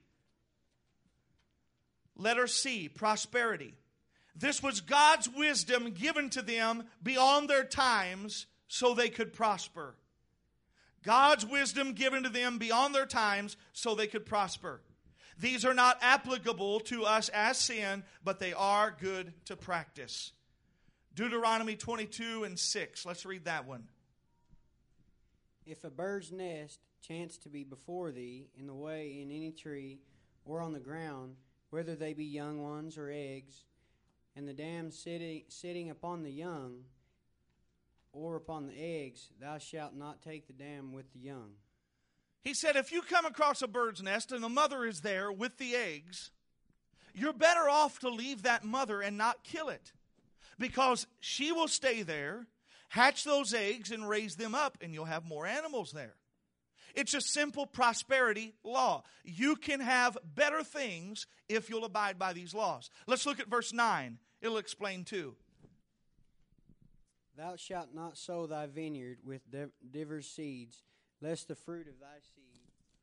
Letter C, prosperity. This was God's wisdom given to them beyond their times so they could prosper. God's wisdom given to them beyond their times so they could prosper. These are not applicable to us as sin, but they are good to practice. Deuteronomy 22 and 6. Let's read that one. If a bird's nest chance to be before thee in the way in any tree or on the ground, whether they be young ones or eggs, and the dam sitting upon the young or upon the eggs, thou shalt not take the dam with the young. He said if you come across a bird's nest and the mother is there with the eggs, you're better off to leave that mother and not kill it. Because she will stay there, hatch those eggs, and raise them up, and you'll have more animals there. It's a simple prosperity law. You can have better things if you'll abide by these laws. Let's look at verse 9. It'll explain too. Thou shalt not sow thy vineyard with divers seeds, lest the fruit of thy seed,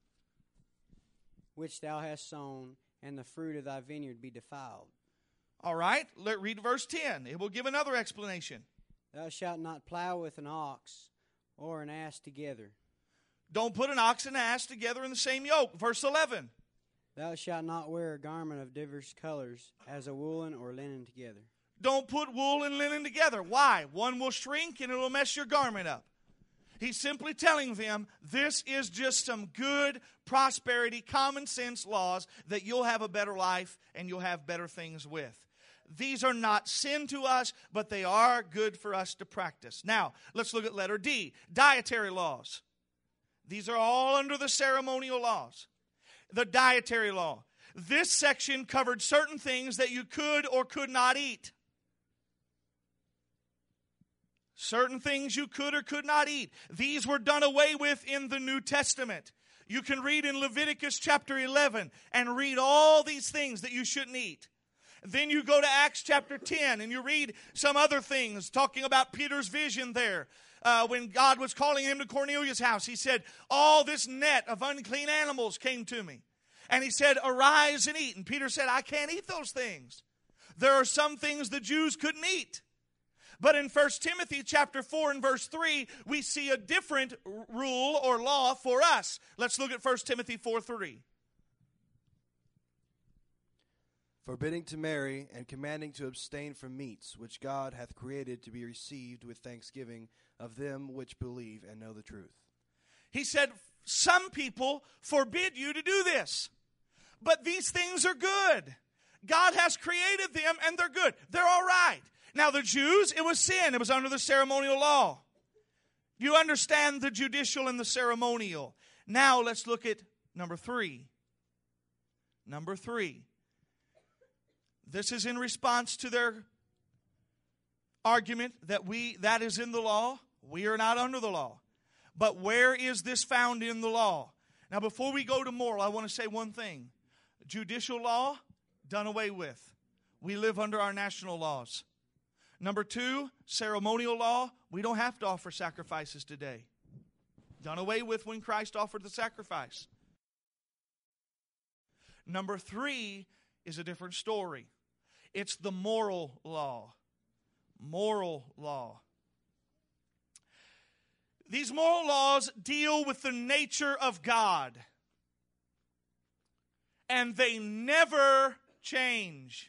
which thou hast sown, and the fruit of thy vineyard be defiled. All right, read verse 10. It will give another explanation. Thou shalt not plow with an ox or an ass together. Don't put an ox and an ass together in the same yoke. Verse 11. Thou shalt not wear a garment of divers colors, as a woolen or linen together. Don't put wool and linen together. Why? One will shrink and it will mess your garment up. He's simply telling them this is just some good prosperity, common sense laws that you'll have a better life and you'll have better things with. These are not sin to us, but they are good for us to practice. Now, let's look at letter D, dietary laws. These are all under the ceremonial laws. The dietary law. This section covered certain things that you could or could not eat. Certain things you could or could not eat. These were done away with in the New Testament. You can read in Leviticus chapter 11 and read all these things that you shouldn't eat. Then you go to Acts chapter 10 and you read some other things talking about Peter's vision there. When God was calling him to Cornelius' house, he said, all this net of unclean animals came to me. And he said, arise and eat. And Peter said, I can't eat those things. There are some things the Jews couldn't eat. But in 1 Timothy chapter 4 and verse 3, we see a different rule or law for us. Let's look at 1 Timothy 4:3. Forbidding to marry and commanding to abstain from meats, which God hath created to be received with thanksgiving of them which believe and know the truth. He said, some people forbid you to do this. But these things are good. God has created them and they're good. They're all right. Now the Jews, it was sin. It was under the ceremonial law. You understand the judicial and the ceremonial. Now let's look at number 3. Number 3. This is in response to their argument that that is in the law. We are not under the law. But where is this found in the law? Now, before we go to moral, I want to say one thing. Judicial law, done away with. We live under our national laws. Number 2, ceremonial law. We don't have to offer sacrifices today. Done away with when Christ offered the sacrifice. Number 3 is a different story. It's the moral law. Moral law. These moral laws deal with the nature of God. And they never change.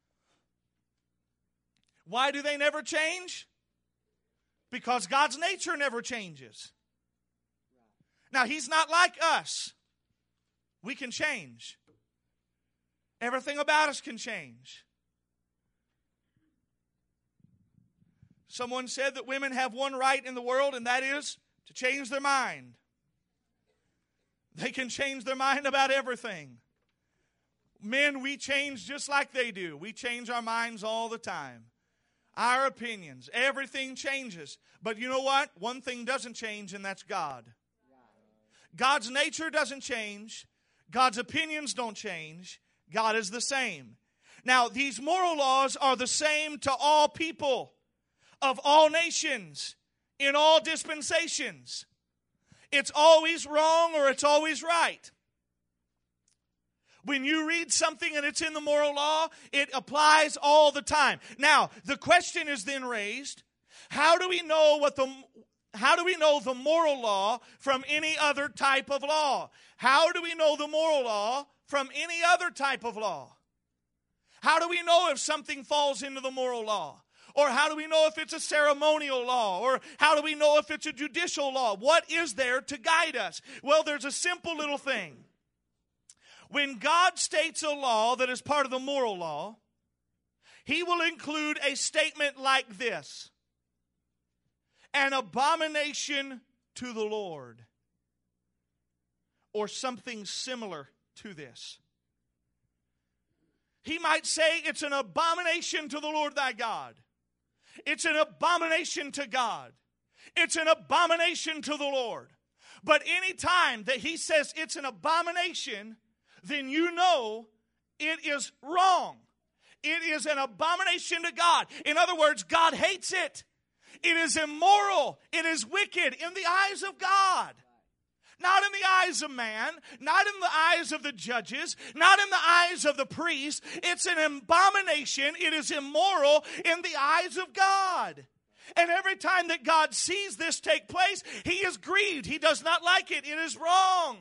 Why do they never change? Because God's nature never changes. Now, He's not like us. We can change. Everything about us can change. Someone said that women have one right in the world, and that is to change their mind. They can change their mind about everything. Men, we change just like they do. We change our minds all the time. Our opinions, everything changes. But you know what? One thing doesn't change, and that's God. God's nature doesn't change. God's opinions don't change. God is the same. Now, these moral laws are the same to all people, of all nations, in all dispensations. It's always wrong or it's always right. When you read something and it's in the moral law, it applies all the time. Now, the question is then raised, how do we know the moral law from any other type of law? How do we know the moral law from any other type of law? How do we know if something falls into the moral law? Or how do we know if it's a ceremonial law? Or how do we know if it's a judicial law? What is there to guide us? Well, there's a simple little thing. When God states a law that is part of the moral law, He will include a statement like this: an abomination to the Lord, or something similar to this. He might say it's an abomination to the Lord thy God. It's an abomination to God. It's an abomination to the Lord. But any time that He says it's an abomination, then you know it is wrong. It is an abomination to God. In other words, God hates it. It is immoral. It is wicked in the eyes of God. Not in the eyes of man, not in the eyes of the judges, not in the eyes of the priests. It's an abomination. It is immoral in the eyes of God. And every time that God sees this take place, He is grieved. He does not like it. It is wrong.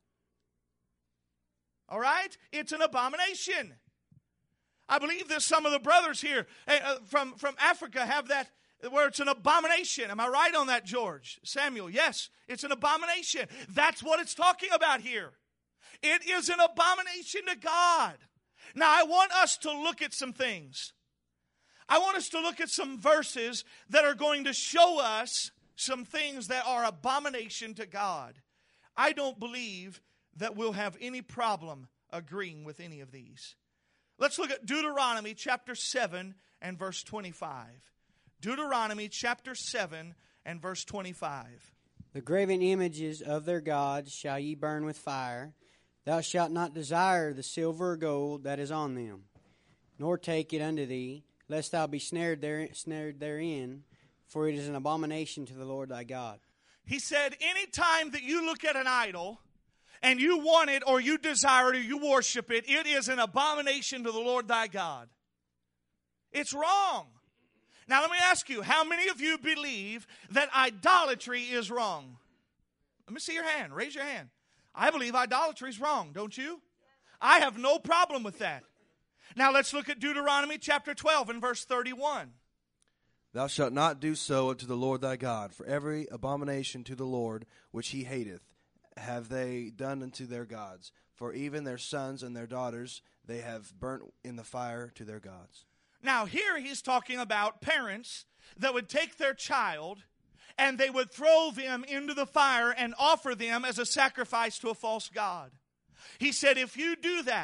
All right? It's an abomination. I believe that some of the brothers here from Africa have that, where it's an abomination. Am I right on that, George? Samuel, yes, it's an abomination. That's what it's talking about here. It is an abomination to God. Now, I want us to look at some things. I want us to look at some verses that are going to show us some things that are abomination to God. I don't believe that we'll have any problem agreeing with any of these. Let's look at Deuteronomy chapter 7 and verse 25. Deuteronomy chapter 7 and verse 25. The graven images of their gods shall ye burn with fire. Thou shalt not desire the silver or gold that is on them, nor take it unto thee, lest thou be snared therein, for it is an abomination to the Lord thy God. He said, any time that you look at an idol, and you want it, or you desire it, or you worship it, it is an abomination to the Lord thy God. It's wrong. Now let me ask you, how many of you believe that idolatry is wrong? Let me see your hand. Raise your hand. I believe idolatry is wrong, don't you? I have no problem with that. Now let's look at Deuteronomy chapter 12 and verse 31. Thou shalt not do so unto the Lord thy God, for every abomination to the Lord which He hateth have they done unto their gods. For even their sons and their daughters they have burnt in the fire to their gods. Now here he's talking about parents that would take their child and they would throw them into the fire and offer them as a sacrifice to a false god. He said, if you do that,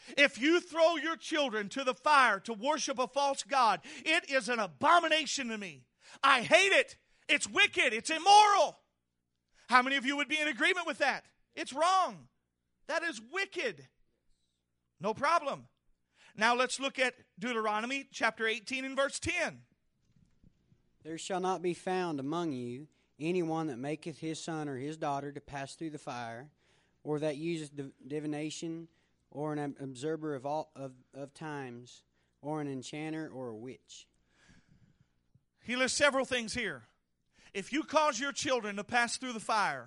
If you throw your children to the fire to worship a false god, it is an abomination to me. I hate it. It's wicked. It's immoral. How many of you would be in agreement with that? It's wrong. That is wicked. No problem. Now let's look at Deuteronomy chapter 18 and verse 10. There shall not be found among you anyone that maketh his son or his daughter to pass through the fire, or that useth divination, or an observer of times, or an enchanter, or a witch. He lists several things here. If you cause your children to pass through the fire,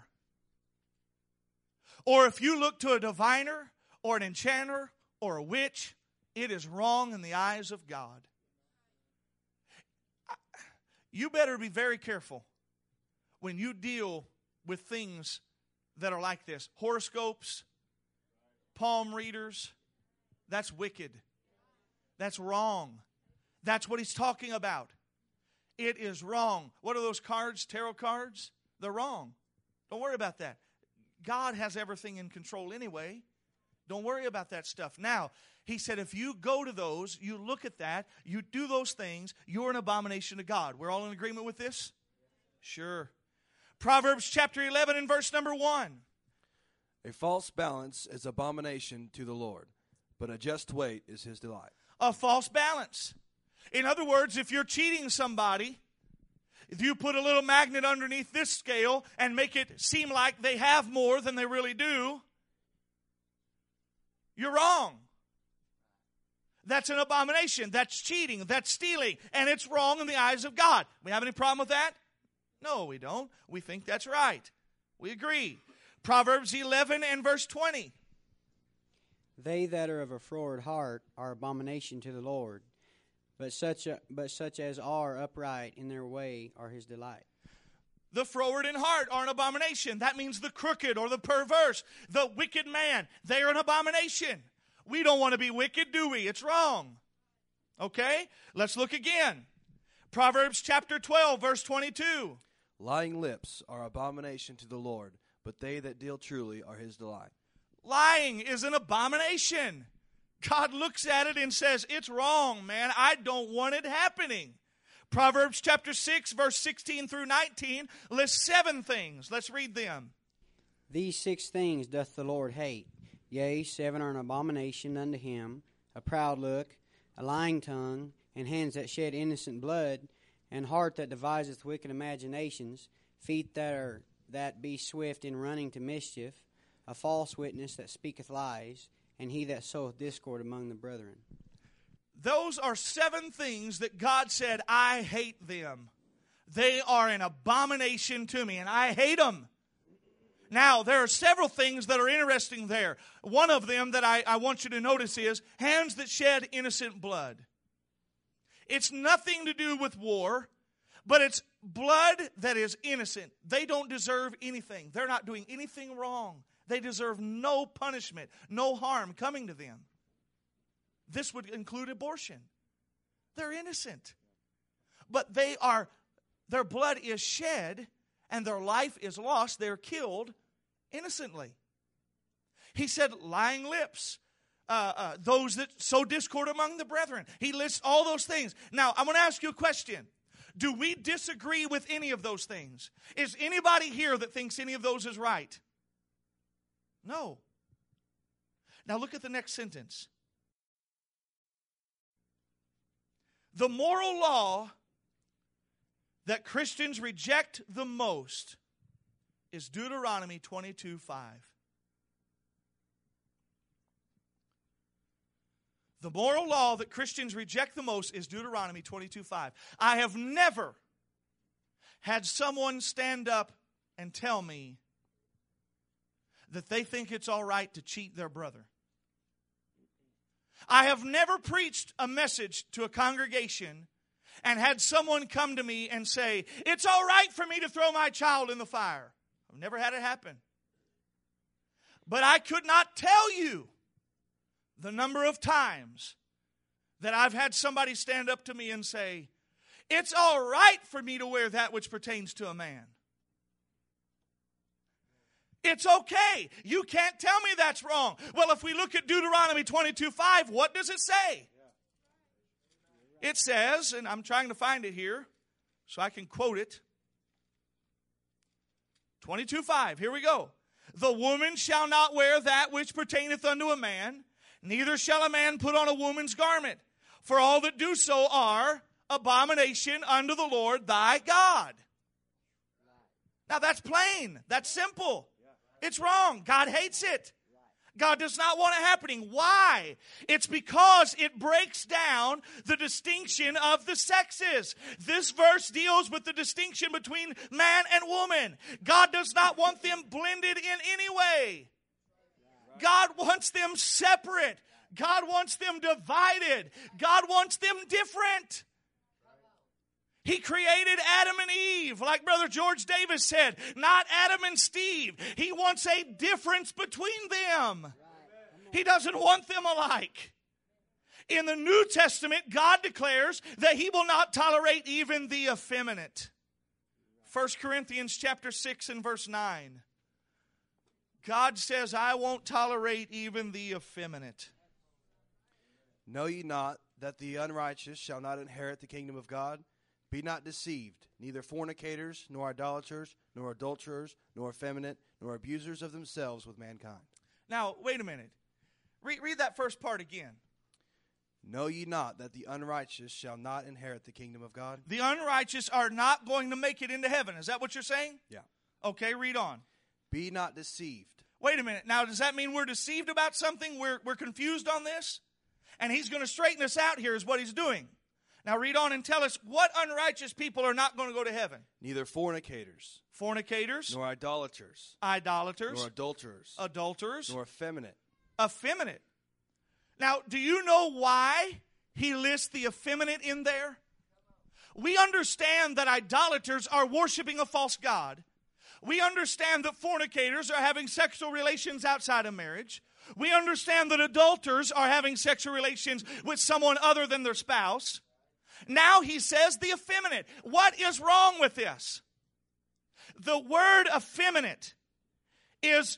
or if you look to a diviner, or an enchanter, or a witch, it is wrong in the eyes of God. You better be very careful when you deal with things that are like this. Horoscopes, palm readers, that's wicked. That's wrong. That's what he's talking about. It is wrong. What are those cards, tarot cards? They're wrong. Don't worry about that. God has everything in control anyway. Don't worry about that stuff. Now, he said if you go to those, you look at that, you do those things, you're an abomination to God. We're all in agreement with this? Sure. Proverbs chapter 11 and verse number 1. A false balance is abomination to the Lord, but a just weight is his delight. A false balance. In other words, if you're cheating somebody, if you put a little magnet underneath this scale and make it seem like they have more than they really do, you're wrong. That's an abomination. That's cheating. That's stealing. And it's wrong in the eyes of God. We have any problem with that? No, we don't. We think that's right. We agree. Proverbs 11 and verse 20. They that are of a froward heart are abomination to the Lord, but such as are upright in their way are his delight. The froward in heart are an abomination. That means the crooked or the perverse, the wicked man. They are an abomination. We don't want to be wicked, do we? It's wrong. Okay? Let's look again. Proverbs chapter 12, verse 22. Lying lips are abomination to the Lord, but they that deal truly are his delight. Lying is an abomination. God looks at it and says, it's wrong, man. I don't want it happening. Proverbs chapter 6, verse 16 through 19 lists 7 things. Let's read them. These 6 things doth the Lord hate. Yea, 7 are an abomination unto him: a proud look, a lying tongue, and hands that shed innocent blood, and heart that deviseth wicked imaginations, feet that be swift in running to mischief, a false witness that speaketh lies, and he that soweth discord among the brethren. Those are 7 things that God said, I hate them. They are an abomination to me, and I hate them. Now, there are several things that are interesting there. One of them that I want you to notice is hands that shed innocent blood. It's nothing to do with war, but it's blood that is innocent. They don't deserve anything. They're not doing anything wrong. They deserve no punishment, no harm coming to them. This would include abortion. They're innocent. But their blood is shed and their life is lost. They're killed innocently. He said lying lips, those that sow discord among the brethren. He lists all those things. Now, I'm going to ask you a question. Do we disagree with any of those things? Is anybody here that thinks any of those is right? No. Now look at the next sentence. The moral law that Christians reject the most is Deuteronomy 22:5. The moral law that Christians reject the most is Deuteronomy 22:5. I have never had someone stand up and tell me that they think it's all right to cheat their brother. I have never preached a message to a congregation and had someone come to me and say, it's all right for me to throw my child in the fire. I've never had it happen. But I could not tell you the number of times that I've had somebody stand up to me and say, it's all right for me to wear that which pertains to a man. It's okay. You can't tell me that's wrong. Well, if we look at Deuteronomy 22:5, what does it say? It says, and I'm trying to find it here so I can quote it. 22:5, here we go. The woman shall not wear that which pertaineth unto a man, neither shall a man put on a woman's garment. For all that do so are abomination unto the Lord thy God. Now that's plain. That's simple. It's wrong. God hates it. God does not want it happening. Why? It's because it breaks down the distinction of the sexes. This verse deals with the distinction between man and woman. God does not want them blended in any way. God wants them separate. God wants them divided. God wants them different. He created Adam and Eve, like Brother George Davis said, not Adam and Steve. He wants a difference between them. He doesn't want them alike. In the New Testament, God declares that He will not tolerate even the effeminate. 1 Corinthians chapter 6 and verse 9. God says, I won't tolerate even the effeminate. Know ye not that the unrighteous shall not inherit the kingdom of God? Be not deceived, neither fornicators, nor idolaters, nor adulterers, nor effeminate, nor abusers of themselves with mankind. Now, wait a minute. Read that first part again. Know ye not that the unrighteous shall not inherit the kingdom of God? The unrighteous are not going to make it into heaven. Is that what you're saying? Yeah. Okay, read on. Be not deceived. Wait a minute. Now, does that mean we're deceived about something? We're confused on this? And He's going to straighten us out here is what He's doing. Now read on and tell us what unrighteous people are not going to go to heaven. Neither fornicators. Fornicators. Nor idolaters. Idolaters. Nor adulterers. Adulterers. Nor effeminate. Effeminate. Now, do you know why He lists the effeminate in there? We understand that idolaters are worshiping a false god. We understand that fornicators are having sexual relations outside of marriage. We understand that adulterers are having sexual relations with someone other than their spouse. Now He says the effeminate. What is wrong with this? The word effeminate is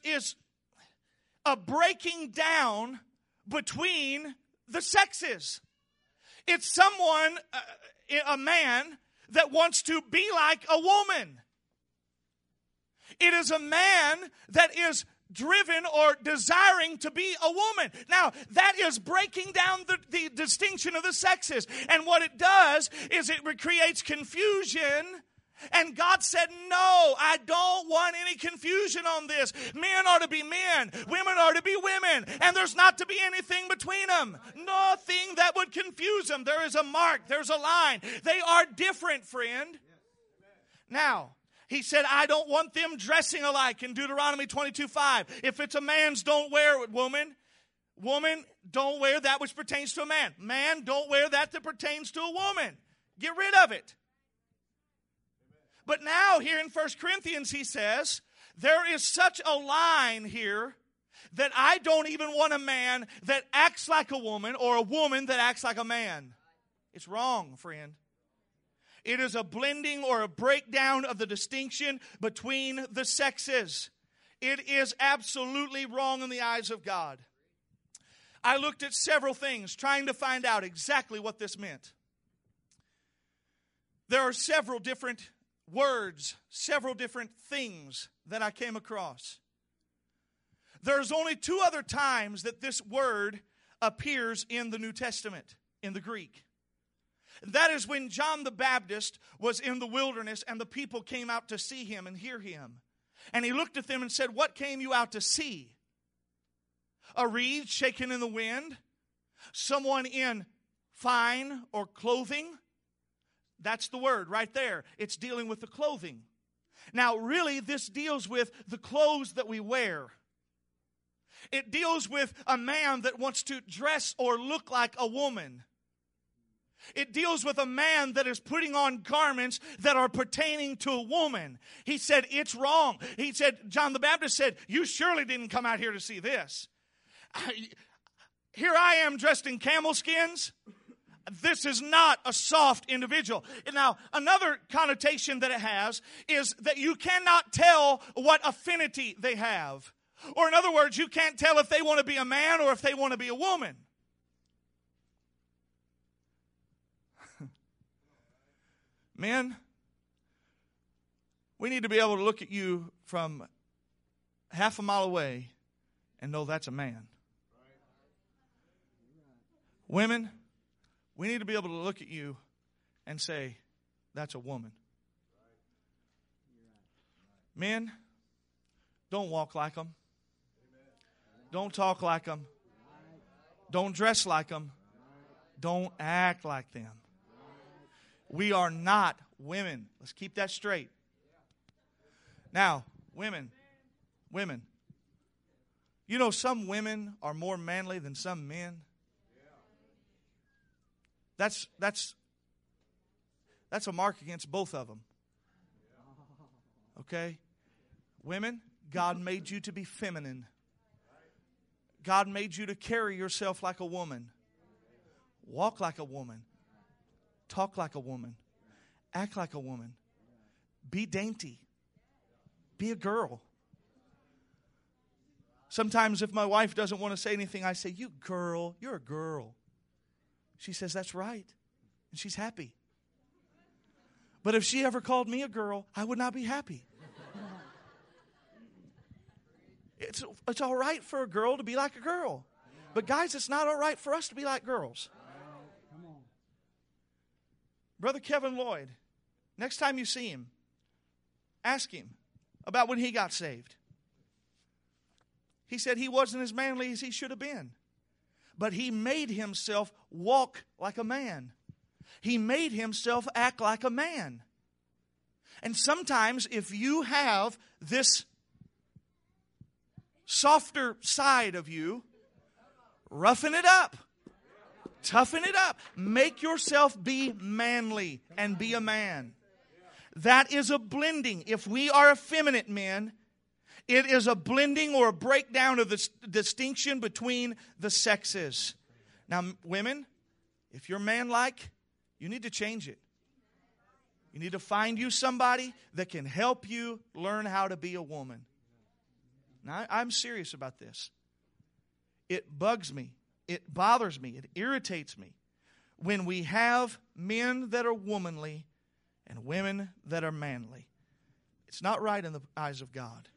a breaking down between the sexes. It's someone, a man, that wants to be like a woman. It is a man that is driven or desiring to be a woman. Now, that is breaking down the distinction of the sexes. And what it does is it creates confusion. And God said, no, I don't want any confusion on this. Men are to be men. Women are to be women. And there's not to be anything between them. Nothing that would confuse them. There is a mark. There's a line. They are different, friend. Now, He said, I don't want them dressing alike in Deuteronomy 22:5. If it's a man's, don't wear it, woman. Woman, don't wear that which pertains to a man. Man, don't wear that pertains to a woman. Get rid of it. But now here in 1 Corinthians he says, there is such a line here that I don't even want a man that acts like a woman or a woman that acts like a man. It's wrong, friend. It is a blending or a breakdown of the distinction between the sexes. It is absolutely wrong in the eyes of God. I looked at several things trying to find out exactly what this meant. There are several different words, several different things that I came across. There's only 2 other times that this word appears in the New Testament, in the Greek. That is when John the Baptist was in the wilderness and the people came out to see him and hear him. And he looked at them and said, what came you out to see? A reed shaken in the wind? Someone in fine or clothing? That's the word right there. It's dealing with the clothing. Now, really, this deals with the clothes that we wear. It deals with a man that wants to dress or look like a woman. It deals with a man that is putting on garments that are pertaining to a woman. He said, it's wrong. He said, John the Baptist said, you surely didn't come out here to see this. Here I am dressed in camel skins. This is not a soft individual. Now, another connotation that it has is that you cannot tell what affinity they have. Or in other words, you can't tell if they want to be a man or if they want to be a woman. Men, we need to be able to look at you from half a mile away and know that's a man. Women, we need to be able to look at you and say, that's a woman. Men, don't walk like them. Don't talk like them. Don't dress like them. Don't act like them. We are not women. Let's keep that straight. Now, women. You know, some women are more manly than some men. That's a mark against both of them. Okay? Women, God made you to be feminine. God made you to carry yourself like a woman. Walk like a woman. Talk like a woman. Act like a woman. Be dainty. Be a girl. Sometimes if my wife doesn't want to say anything, I say, "You girl, you're a girl." She says, "That's right." And she's happy. But if she ever called me a girl, I would not be happy. It's all right for a girl to be like a girl. But guys, it's not all right for us to be like girls. Brother Kevin Lloyd, next time you see him, ask him about when he got saved. He said he wasn't as manly as he should have been. But he made himself walk like a man. He made himself act like a man. And sometimes if you have this softer side of you, roughen it up. Toughen it up. Make yourself be manly and be a man. That is a blending. If we are effeminate men, it is a blending or a breakdown of the distinction between the sexes. Now, women, if you're man-like, you need to change it. You need to find you somebody that can help you learn how to be a woman. Now, I'm serious about this. It bugs me. It bothers me. It irritates me when we have men that are womanly and women that are manly. It's not right in the eyes of God.